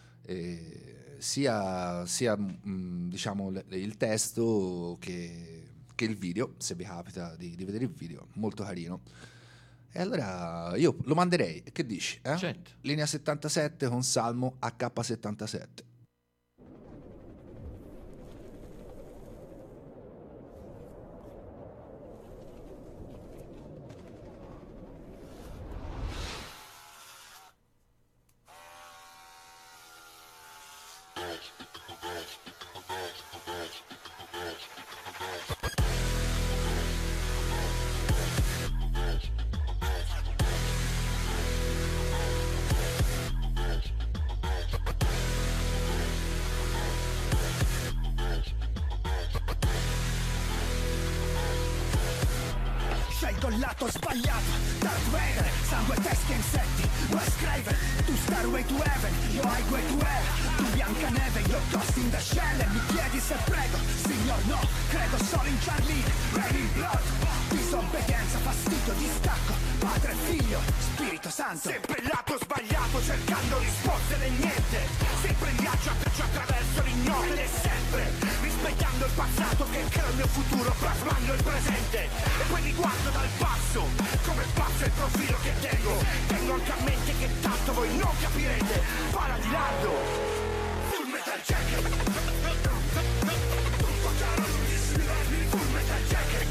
sia diciamo il testo che il video, se vi capita di vedere il video, molto carino. E allora io lo manderei, che dici? Certo. Linea 77 con Salmo AK77. Scelgo il lato sbagliato, Darth Vader, sangue, teste e insetti, Wes Craven, tu Starway to Heaven, io Highway to Hell, tu Biancaneve, io Ghost in the Shell, e mi chiedi se prego, signor no, credo solo in Charlie, Raining Blood, disobbedienza, fastidio, distacco, padre e figlio, Spirito Santo. Sempre il lato sbagliato, cercando risposte nel niente, sempre in viaggio attraverso l'ignoto, e sempre rispecchiando il passato che crea il mio futuro, plasmando il presente, e poi mi guardo dal basso, come passa il profilo che tengo anche a mente che tanto voi non capirete, Pala di Lardo, Full Metal Jacket, tutto chiaro, Full Metal Jacket,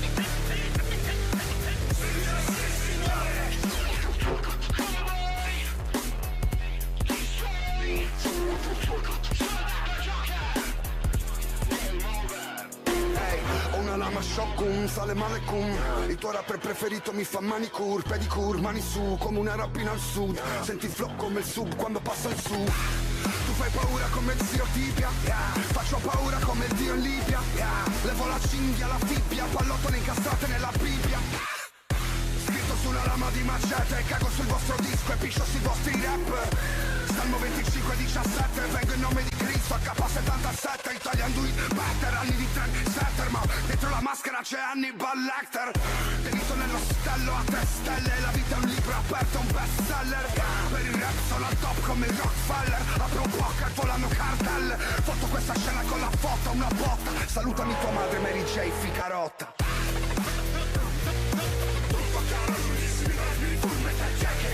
Ho una lama Shogun, sale Malekun. Il tuo rapper preferito mi fa manicure, pedicure, mani su come una rapina al sud. Senti il flow come il sub quando passa il su. Tu fai paura come il zio Tibia, faccio paura come il dio in Libia. Levo la cinghia, la fibbia, pallottole incastrate nella Bibbia. Scritto su una lama di macete, cago sul vostro disco e piscio sui vostri rap. Salmo 25-17, vengo in nome di Cristo, AK77, Italian do it better, anni di trendsetter, ma dentro la maschera c'è Hannibal Lecter. Delitto nello stello a 3 stelle, la vita è un libro aperto, un bestseller. Per il rap sono al top come il Rockefeller, apro bocca e volano cartel. Foto questa scena con la foto, una botta, salutami tua madre Mary J. Ficarotta. Full Metal Jacket.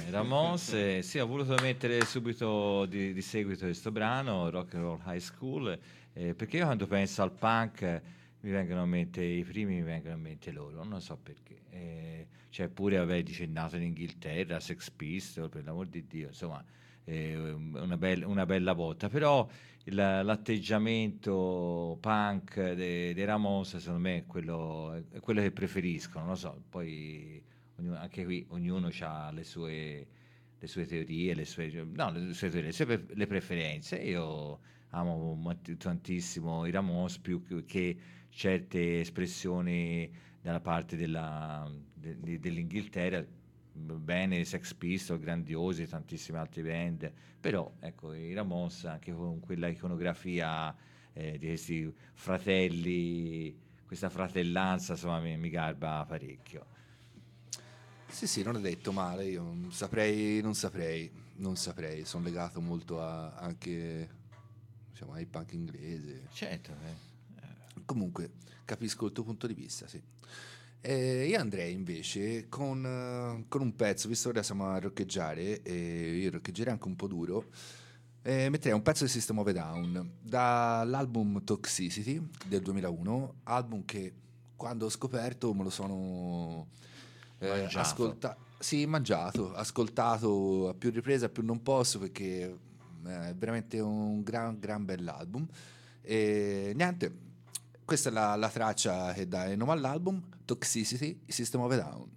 Ramones, sì, ho voluto mettere subito di seguito questo brano, Rock and Roll High School, perché io quando penso al punk mi vengono in mente i primi, mi vengono in mente loro, non so perché. Cioè pure, vabbè, dice nato in Inghilterra, Sex Pistols, per l'amor di Dio, insomma, una bella botta, però l'atteggiamento punk dei Ramones secondo me è quello che preferisco, non lo so, poi anche qui ognuno ha le sue teorie, le preferenze. Io amo tantissimo i Ramones più che certe espressioni dalla parte dell'Inghilterra. Bene, Sex Pistols, grandiosi, tantissime altre band, però ecco, i Ramones anche con quella iconografia di questi fratelli, questa fratellanza, insomma, mi garba parecchio. Sì, non è detto male, io non saprei, sono legato molto anche, diciamo, ai punk inglese. Certo. Comunque, capisco il tuo punto di vista, sì. Io andrei invece con un pezzo, visto che ora siamo a roccheggiare, io roccheggerei anche un po' duro, metterei un pezzo di System of a Down dall'album Toxicity del 2001, album che quando ho scoperto me lo sono ascoltato a più riprese, a più non posso, perché è veramente un gran bell'album. E niente, questa è la traccia che dà il nome all'album, Toxicity, System of a Down.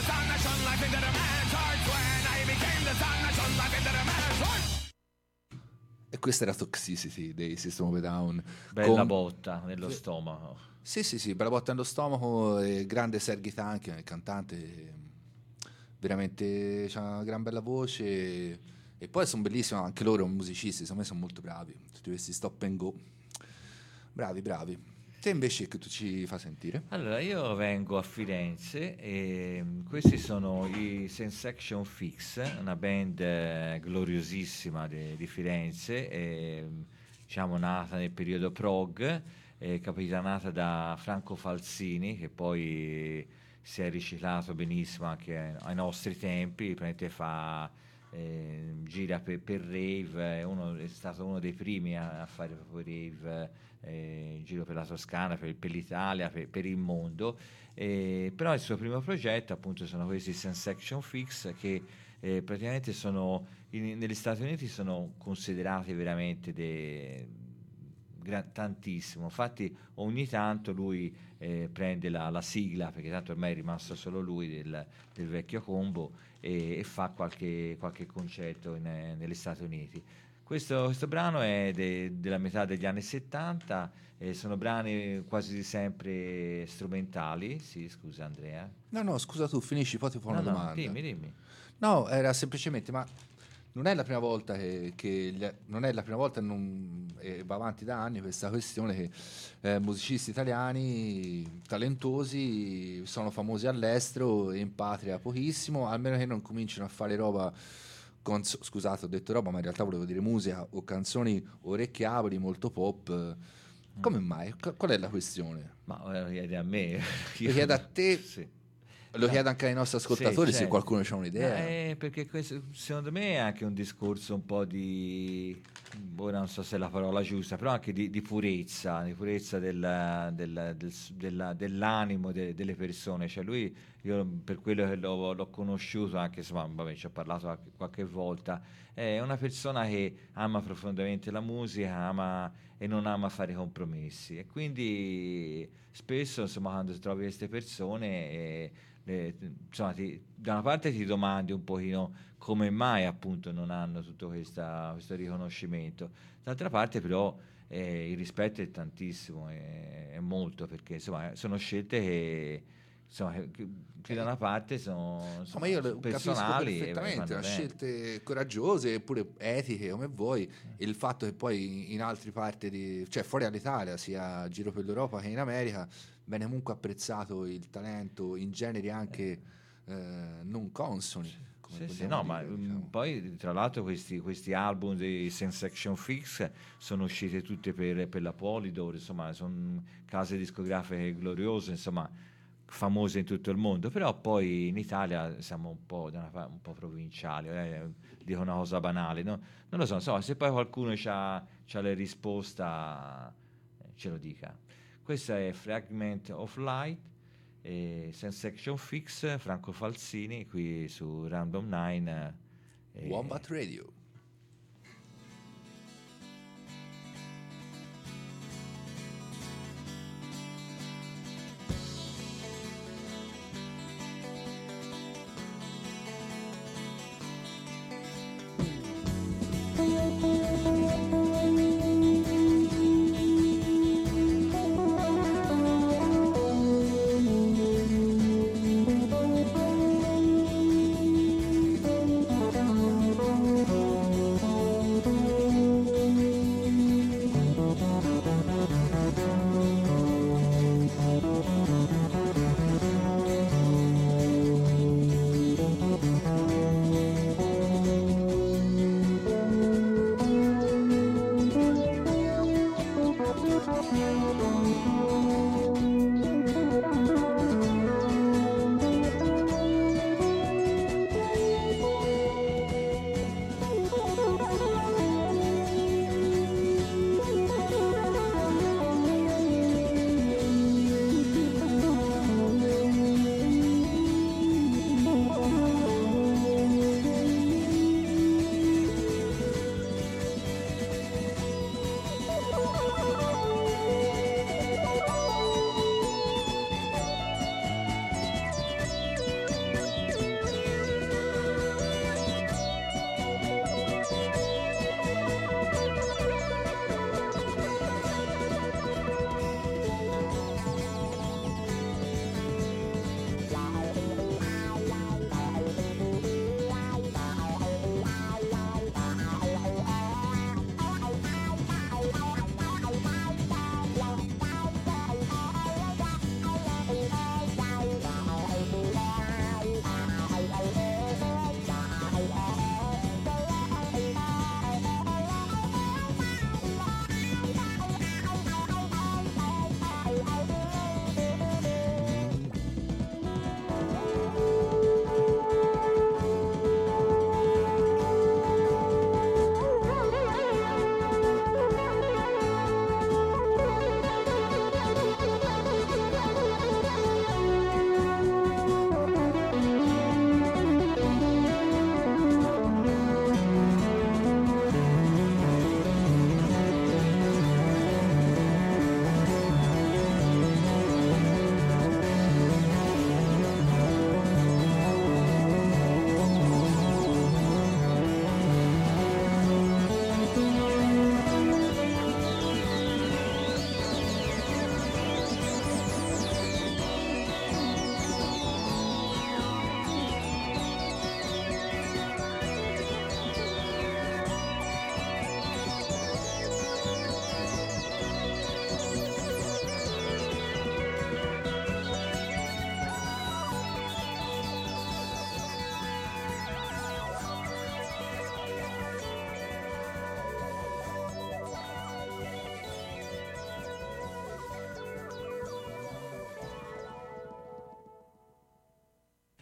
sun, I shone life into the man's heart. When I became the sun, I shone life into the man's heart. E questa era Toxicity dei System of a Down. Bella botta nello stomaco. Sì, bella botta nello stomaco, grande Sergei Tankian, il cantante, veramente c'ha una gran bella voce, e poi sono bellissimi anche loro, musicisti, secondo me sono molto bravi, tutti questi stop and go, bravi. Te invece che tu ci fa sentire? Allora, io vengo a Firenze e questi sono i Sensation Fix, una band gloriosissima di Firenze, diciamo nata nel periodo prog, capitanata da Franco Falsini, che poi si è riciclato benissimo anche ai nostri tempi, gira per rave, è stato uno dei primi a fare proprio rave in giro per la Toscana, per l'Italia, per il mondo, però il suo primo progetto appunto sono questi Sensation Fix che praticamente negli Stati Uniti sono considerati veramente tantissimo, infatti ogni tanto lui prende la sigla, perché tanto ormai è rimasto solo lui del vecchio combo, e fa qualche concerto negli Stati Uniti. Questo brano è della metà degli anni 70, sono brani quasi sempre strumentali. Sì, scusa Andrea. No, scusa tu, finisci, poi ti fa una domanda. Dimmi. No, era semplicemente, ma non è la prima volta non è la prima volta, va avanti da anni questa questione che musicisti italiani talentosi sono famosi all'estero e in patria pochissimo, almeno che non cominciano a fare roba scusate, ho detto roba, ma in realtà volevo dire musica o canzoni orecchiabili, molto pop. Come mai? Qual è la questione? Ma lo chiedi a me? Lo chiedi a te? Sì. Lo chiedo anche ai nostri ascoltatori, sì, se qualcuno ha un'idea. Perché questo, secondo me, è anche un discorso un po' ora non so se è la parola giusta, però anche di purezza dell'animo delle persone. Cioè lui, io per quello che l'ho conosciuto, anche se vabbè, ci ho parlato qualche volta, è una persona che ama profondamente la musica, e non ama fare compromessi, e quindi spesso, insomma, quando trovi queste persone, insomma, da una parte ti domandi un pochino come mai appunto non hanno tutto questo riconoscimento, dall'altra parte però il rispetto è tantissimo, è molto, perché insomma sono scelte che da una parte sono ma io lo personali, capisco perfettamente, sono scelte coraggiose eppure etiche, come vuoi, e il fatto che poi in altre parti cioè fuori all'Italia, sia a giro per l'Europa che in America, viene comunque apprezzato il talento in generi anche non consoni. No, ma poi tra l'altro questi album di Sensation Fix sono usciti tutte per la Polydor, insomma sono case discografiche gloriose, insomma famose in tutto il mondo, però poi in Italia siamo un po' provinciali, dico una cosa banale, no? Non lo so, insomma, se poi qualcuno c'ha le risposte ce lo dica. Questa è Fragment of Light, Sensation Fix, Franco Falsini, qui su Random 9 Wombat Radio.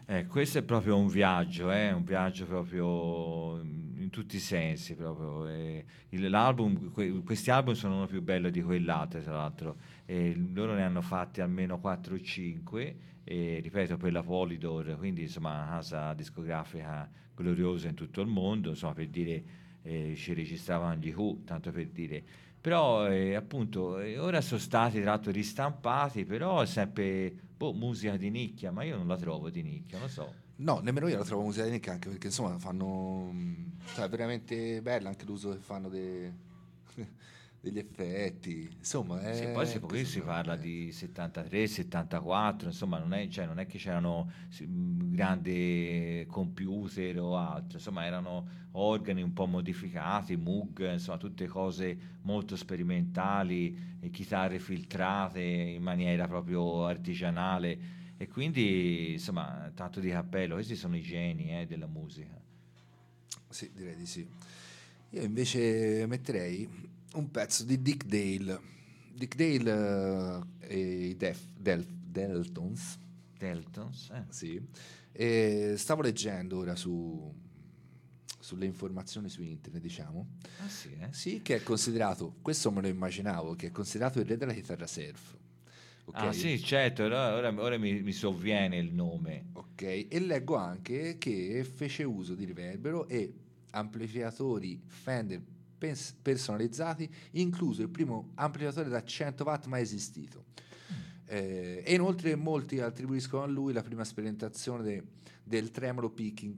Questo è proprio un viaggio proprio in tutti i sensi. Proprio. Questi album sono uno più bello di quell'altro, tra l'altro. Loro ne hanno fatti almeno 4 o 5, ripeto, per la Polydor, quindi insomma una casa discografica gloriosa in tutto il mondo, insomma, per dire, ci registravano gli Who, tanto per dire. Però appunto ora sono stati tra l'altro ristampati, però è sempre musica di nicchia, ma io non la trovo di nicchia, non lo so. No, nemmeno io la trovo musica di nicchia, anche perché insomma fanno, cioè, veramente bella anche l'uso che fanno degli effetti, insomma Sì, poi qui si parla di 73, 74, insomma non è che c'erano grandi computer o altro, insomma erano organi un po' modificati, Moog, insomma tutte cose molto sperimentali, e chitarre filtrate in maniera proprio artigianale, e quindi insomma tanto di cappello, questi sono i geni della musica. Sì, direi di sì. Io invece metterei un pezzo di Dick Dale. Dick Dale e i Deltons. Sì. E stavo leggendo ora sulle informazioni su internet, diciamo. Ah sì, Sì, che è considerato, questo me lo immaginavo, che è considerato il re della chitarra surf. Okay? Ah sì, certo, ora mi sovviene il nome. Ok, e leggo anche che fece uso di riverbero e amplificatori Fender personalizzati, incluso il primo amplificatore da 100 watt mai esistito. E inoltre molti attribuiscono a lui la prima sperimentazione del tremolo picking,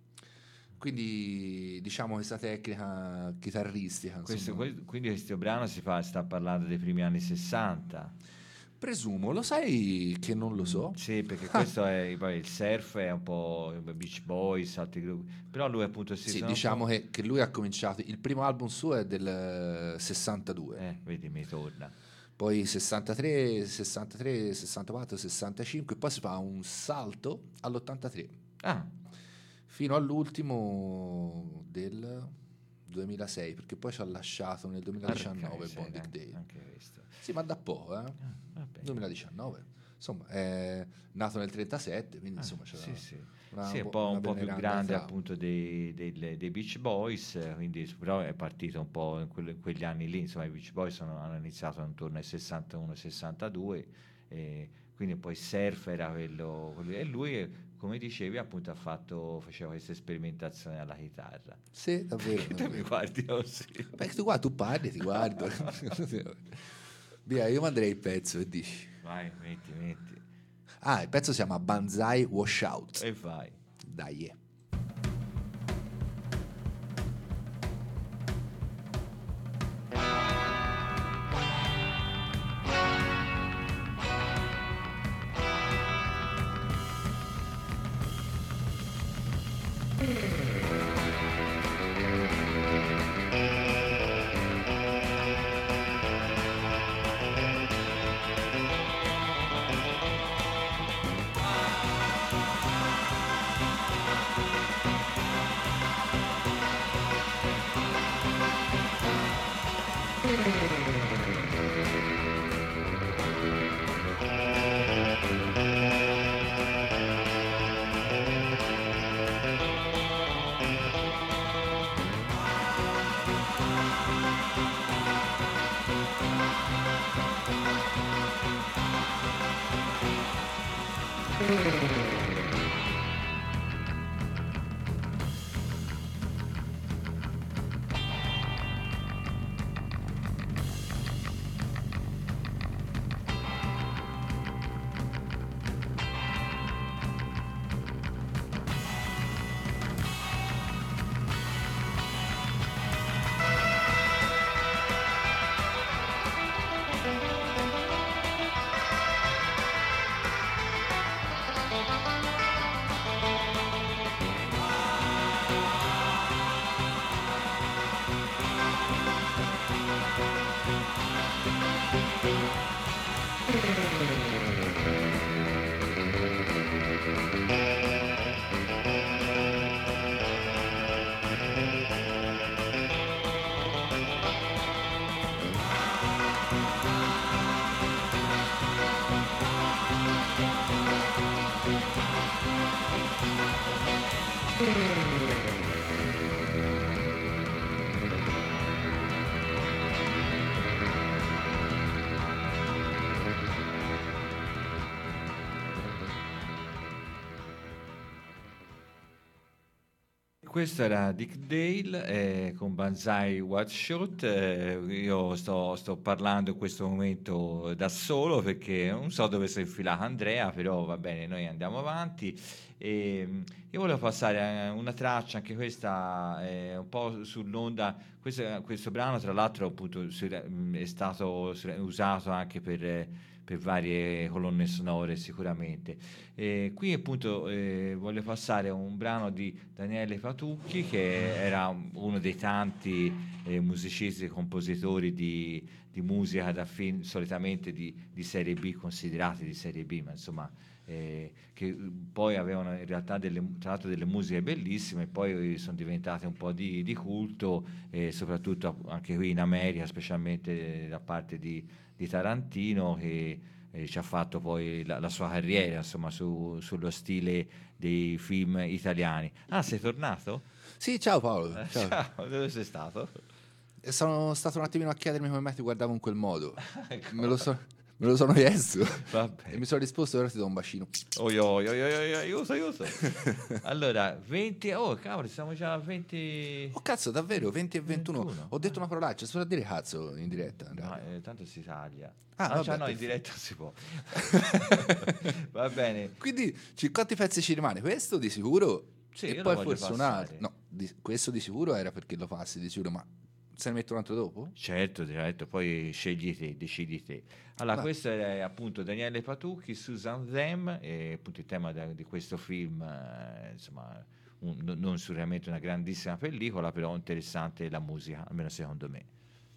quindi diciamo questa tecnica chitarristica. Quindi questo brano sta parlando dei primi anni 60. Presumo, lo sai che non lo so? Sì, perché questo è poi il surf, è un po' Beach Boys, altri gruppi, però lui appunto diciamo che lui ha cominciato, il primo album suo è del 62. Vedi, mi torna. Poi 63, 64, 65, poi si fa un salto all'83. Fino all'ultimo del 2006, perché poi ci ha lasciato nel 2019 Bon Dick Dale. Anche questo. Sì, ma da poco, 2019. Insomma, è nato nel 37, quindi insomma c'era un po' più grande appunto dei Beach Boys, quindi però è partito un po' in quegli anni lì, insomma i Beach Boys hanno iniziato intorno ai 61-62, quindi poi surf era quello, e lui, come dicevi, appunto faceva queste sperimentazioni alla chitarra. Sì, davvero. Tu mi guardi così. Perché tu parli, ti guardo. Via, io manderei il pezzo e dici. Vai, metti. Il pezzo si chiama Banzai Washout. E vai. Dai. Questo era Dick Dale con Banzai One Shot. Io sto parlando in questo momento da solo perché non so dove si è infilata Andrea, però va bene, noi andiamo avanti. Io volevo passare una traccia, anche questa un po' sull'onda. Questo brano, tra l'altro, appunto, è stato usato anche per varie colonne sonore sicuramente. Qui appunto voglio passare un brano di Daniele Patucchi, che era uno dei tanti musicisti e compositori di musica da film solitamente di serie B, considerati di serie B, ma insomma che poi avevano in realtà tra l'altro delle musiche bellissime, e poi sono diventate un po' di culto, soprattutto anche qui in America, specialmente da parte di Tarantino, che ci ha fatto poi la sua carriera, insomma, sullo stile dei film italiani. Ah, sei tornato? Sì, ciao Paolo. Ciao, dove sei stato? Sono stato un attimino a chiedermi come mai ti guardavo in quel modo. Ecco. Me lo sono chiesto. Vabbè. E mi sono risposto, ora ti do un bacino. Aiuto. Allora, 20... Oh, cavolo, siamo già a 20... Oh, cazzo, davvero, 20 e 21. Ho detto una parolaccia, solo a dire cazzo in diretta. No, tanto si taglia. Vabbè, cioè no, in diretta si può. Va bene. Quindi, quanti pezzi ci rimane? Questo di sicuro. Sì, e io poi lo voglio forse un passare. altro. No, questo di sicuro era perché lo passi di sicuro, ma se ne metto un altro dopo? Certo, poi scegli te, decidi te. Allora, questo è appunto Daniele Patucchi, Susan Them, e appunto il tema di questo film, insomma, non sicuramente una grandissima pellicola, però interessante la musica, almeno secondo me.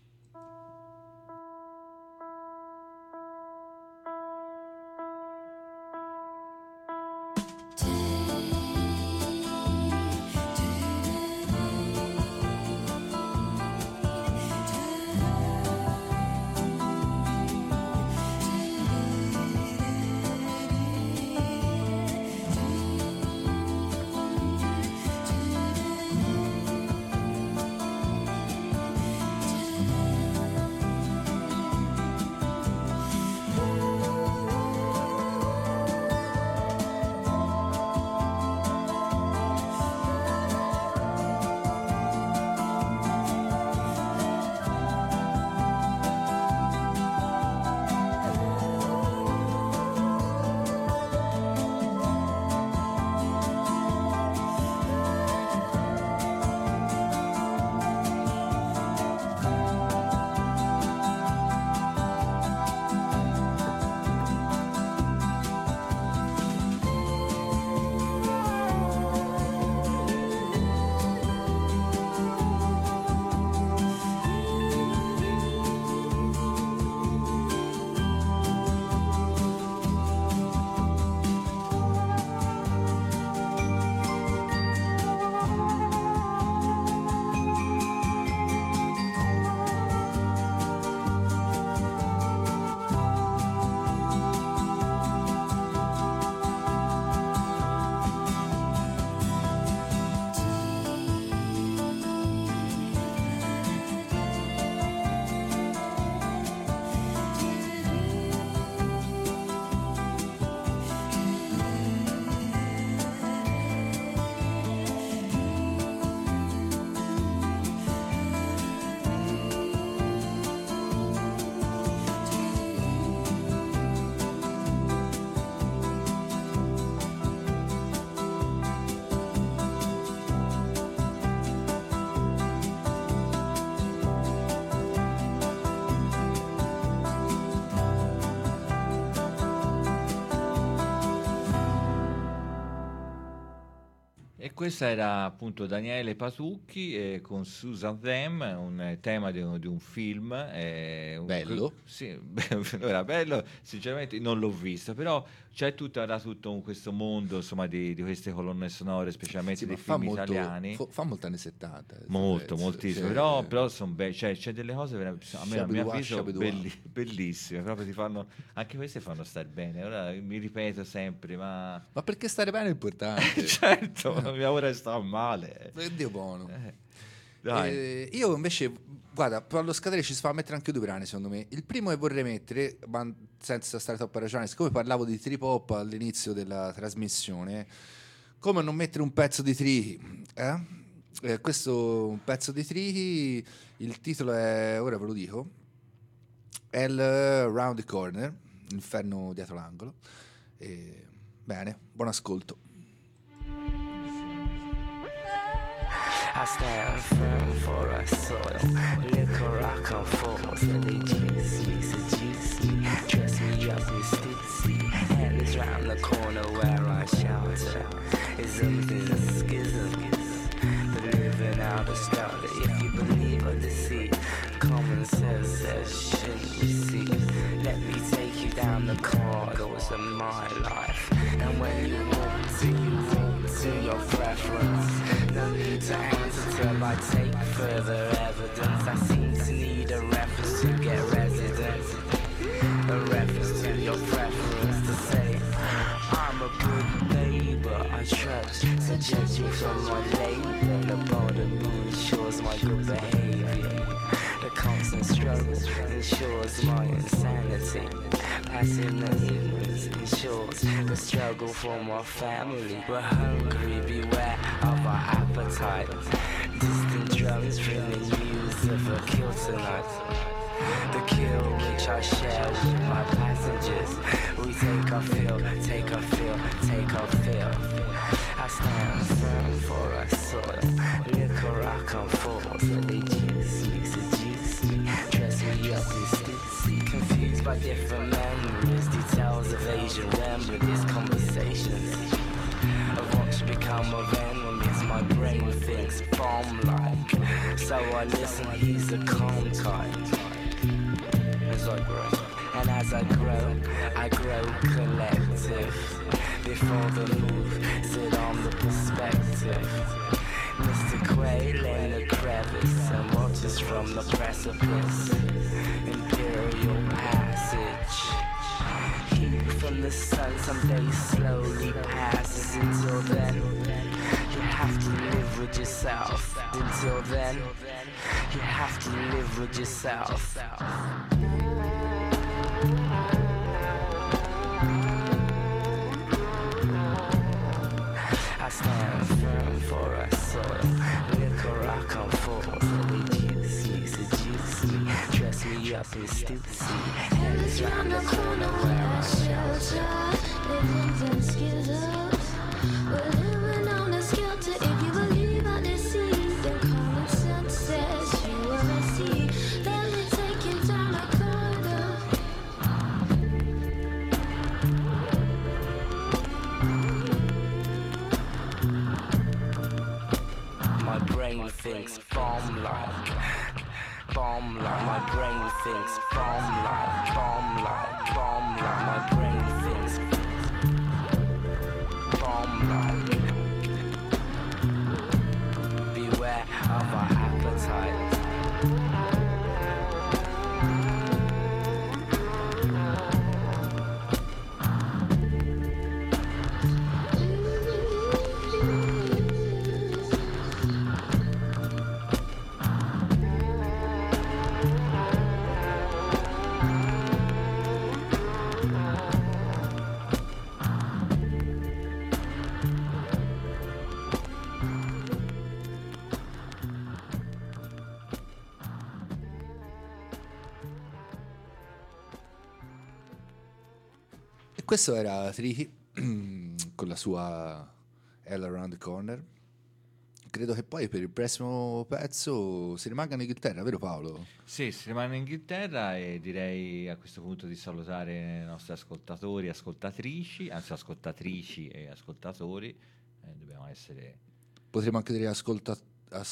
Questo era appunto Daniele Patucchi con Susan Them, un tema di un film. Bello? Sì, era bello, sinceramente non l'ho visto, però c'è tutto questo mondo, insomma, di queste colonne sonore, specialmente Sì, dei ma fa film molto, italiani. fa molto anni 70. Moltissimo, Cioè, però sono c'è delle cose a mio avviso Shabedua. bellissime, proprio ti fanno, anche queste fanno stare bene. Ora mi ripeto sempre, ma perché stare bene è importante. certo, ora sta male. Dio buono. Dai. Io invece, guarda, allo scadere ci si fa mettere anche due brani, secondo me. Il primo che vorrei mettere, ma senza stare troppo a ragionare, siccome parlavo di trip hop all'inizio della trasmissione, come non mettere un pezzo di Tricky? Questo un pezzo di Tricky, il titolo è, ora ve lo dico, Hell Round the Corner, l'inferno dietro l'angolo. Bene, buon ascolto. I stand firm for a soil. Liquor I come forth, and they juicy, so juicy. Dress me up in stitsy. Hell is round the corner where I shelter. Isms is a schism. But living out a scout, if you believe or deceit, common sense says shouldn't receive. Let me take you down the corridors of my life. And when you walk to your preference. No need to answer till I take further evidence. I seem to need a reference to get residence. A reference to your preference to say I'm a good neighbor. I trust, so judge me from my label. The bottom ensures my good behavior. The constant struggle ensures my insanity. Passive ignorance ensures the struggle for my family. We're hungry, beware of our appetite. Distant drums bringing news of a kill tonight. The kill which I share with my passengers. We take our fill, take our fill, take our fill. I stand firm for a soil. Liquor I come forth, they juicy, seduce me. Dress me up in stitsy. Confused by different memories, details of Asian remedies, conversations of what's become of enemies. My brain thinks bomb-like, so I listen, he's a calm kind. As I grow, and as I grow collective. Before the move, sit on the perspective. Mr. Quail in the crevice and watches from the precipice. Imperial passage. Heat from the sun someday slowly passes. Until then, you have to live with yourself. Until then, you have to live with yourself. I stand firm for a soil. Liquor I come forth, they juicy, seduce me. Dress me up in stitsy. Hell is round the corner where I shelter. Living in skittles. We're living on a skelter. If you believe I deceive, then common sense says you are a seed. Let me take you down a corridor. My brain thinks bomb-like. Bomb-like. My brain thinks bomb-like. Bomb-like. Bomb-like. My brain thinks bomb-like. Beware of our appetite. Questo era Tricky con la sua Hell Around the Corner. Credo che poi per il prossimo pezzo si rimanga in Inghilterra, vero Paolo? Sì, si rimane in Inghilterra e direi a questo punto di salutare i nostri ascoltatori, ascoltatrici, anzi ascoltatrici e ascoltatori. Dobbiamo essere... Potremmo anche dire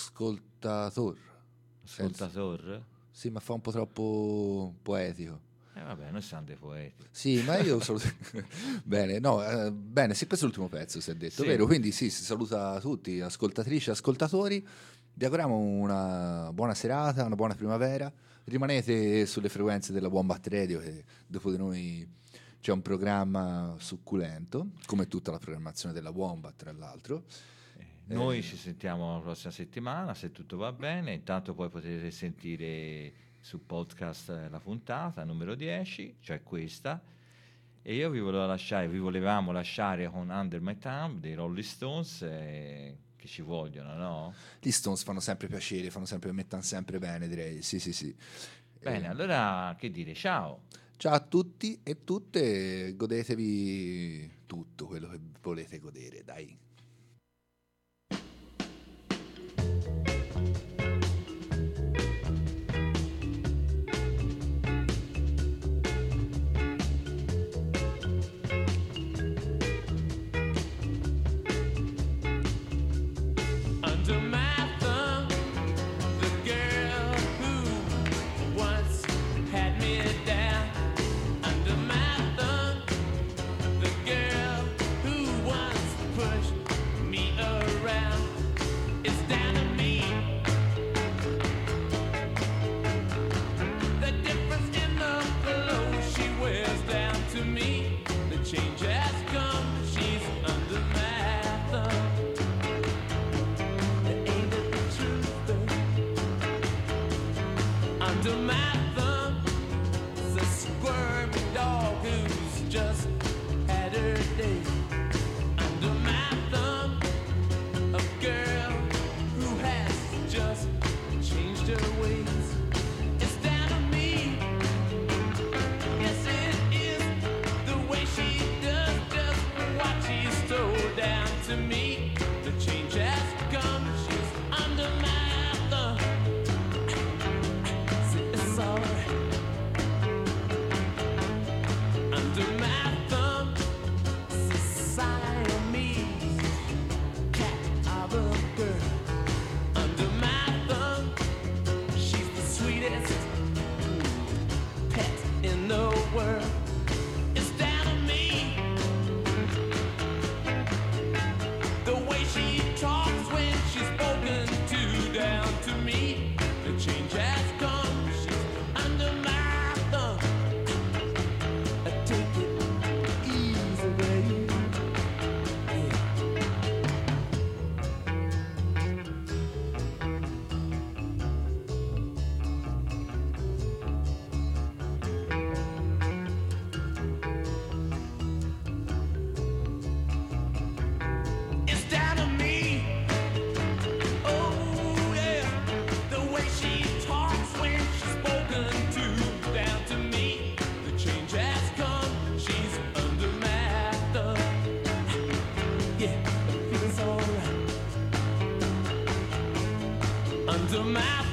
ascoltator. Ascoltator? Sì, ma fa un po' troppo poetico. Vabbè, noi siamo dei poeti. Sì, ma io saluto. Bene, no, bene, sì, questo è l'ultimo pezzo, si è detto, Sì. vero? Quindi sì, si saluta tutti, ascoltatrici, ascoltatori. Vi auguriamo una buona serata, una buona primavera. Rimanete sulle frequenze della Wombat Radio, che dopo di noi c'è un programma succulento, come tutta la programmazione della Wombat, tra l'altro. Noi ci sentiamo la prossima settimana, se tutto va bene. Intanto poi potete sentire su podcast la puntata numero 10, cioè questa. E io vi volevamo lasciare con Under My Thumb dei Rolling Stones, che ci vogliono, no? Gli Stones fanno sempre piacere, mettono sempre bene, direi. Sì, sì, sì. Bene, allora che dire, ciao. Ciao a tutti e tutte, godetevi tutto quello che volete godere, dai. Under my thumb, the girl who once had me down. Under my thumb, the girl who once pushed me around. It's down to me. The difference in the clothes she wears down to me. The change has come. She's under my thumb. Under my thumb, is a squirmy dog who's just had her day. Under my thumb, a girl who has just changed her ways. It's down to me. Yes, it is the way she does just what she stole down to me. The change has come. She's under my thumb. It's alright. Under my thumb, Siamese cat of a girl. Under my thumb, she's the sweetest pet in the world. It's down to me. The way she talks when she's spoken to down to me. The change has come. Under my thumb, I take it easy, baby. It's down to me. Oh yeah, the way she talks when she's spoken to down to me. The change has come. She's under my thumb. Yeah, it feels alright. Under my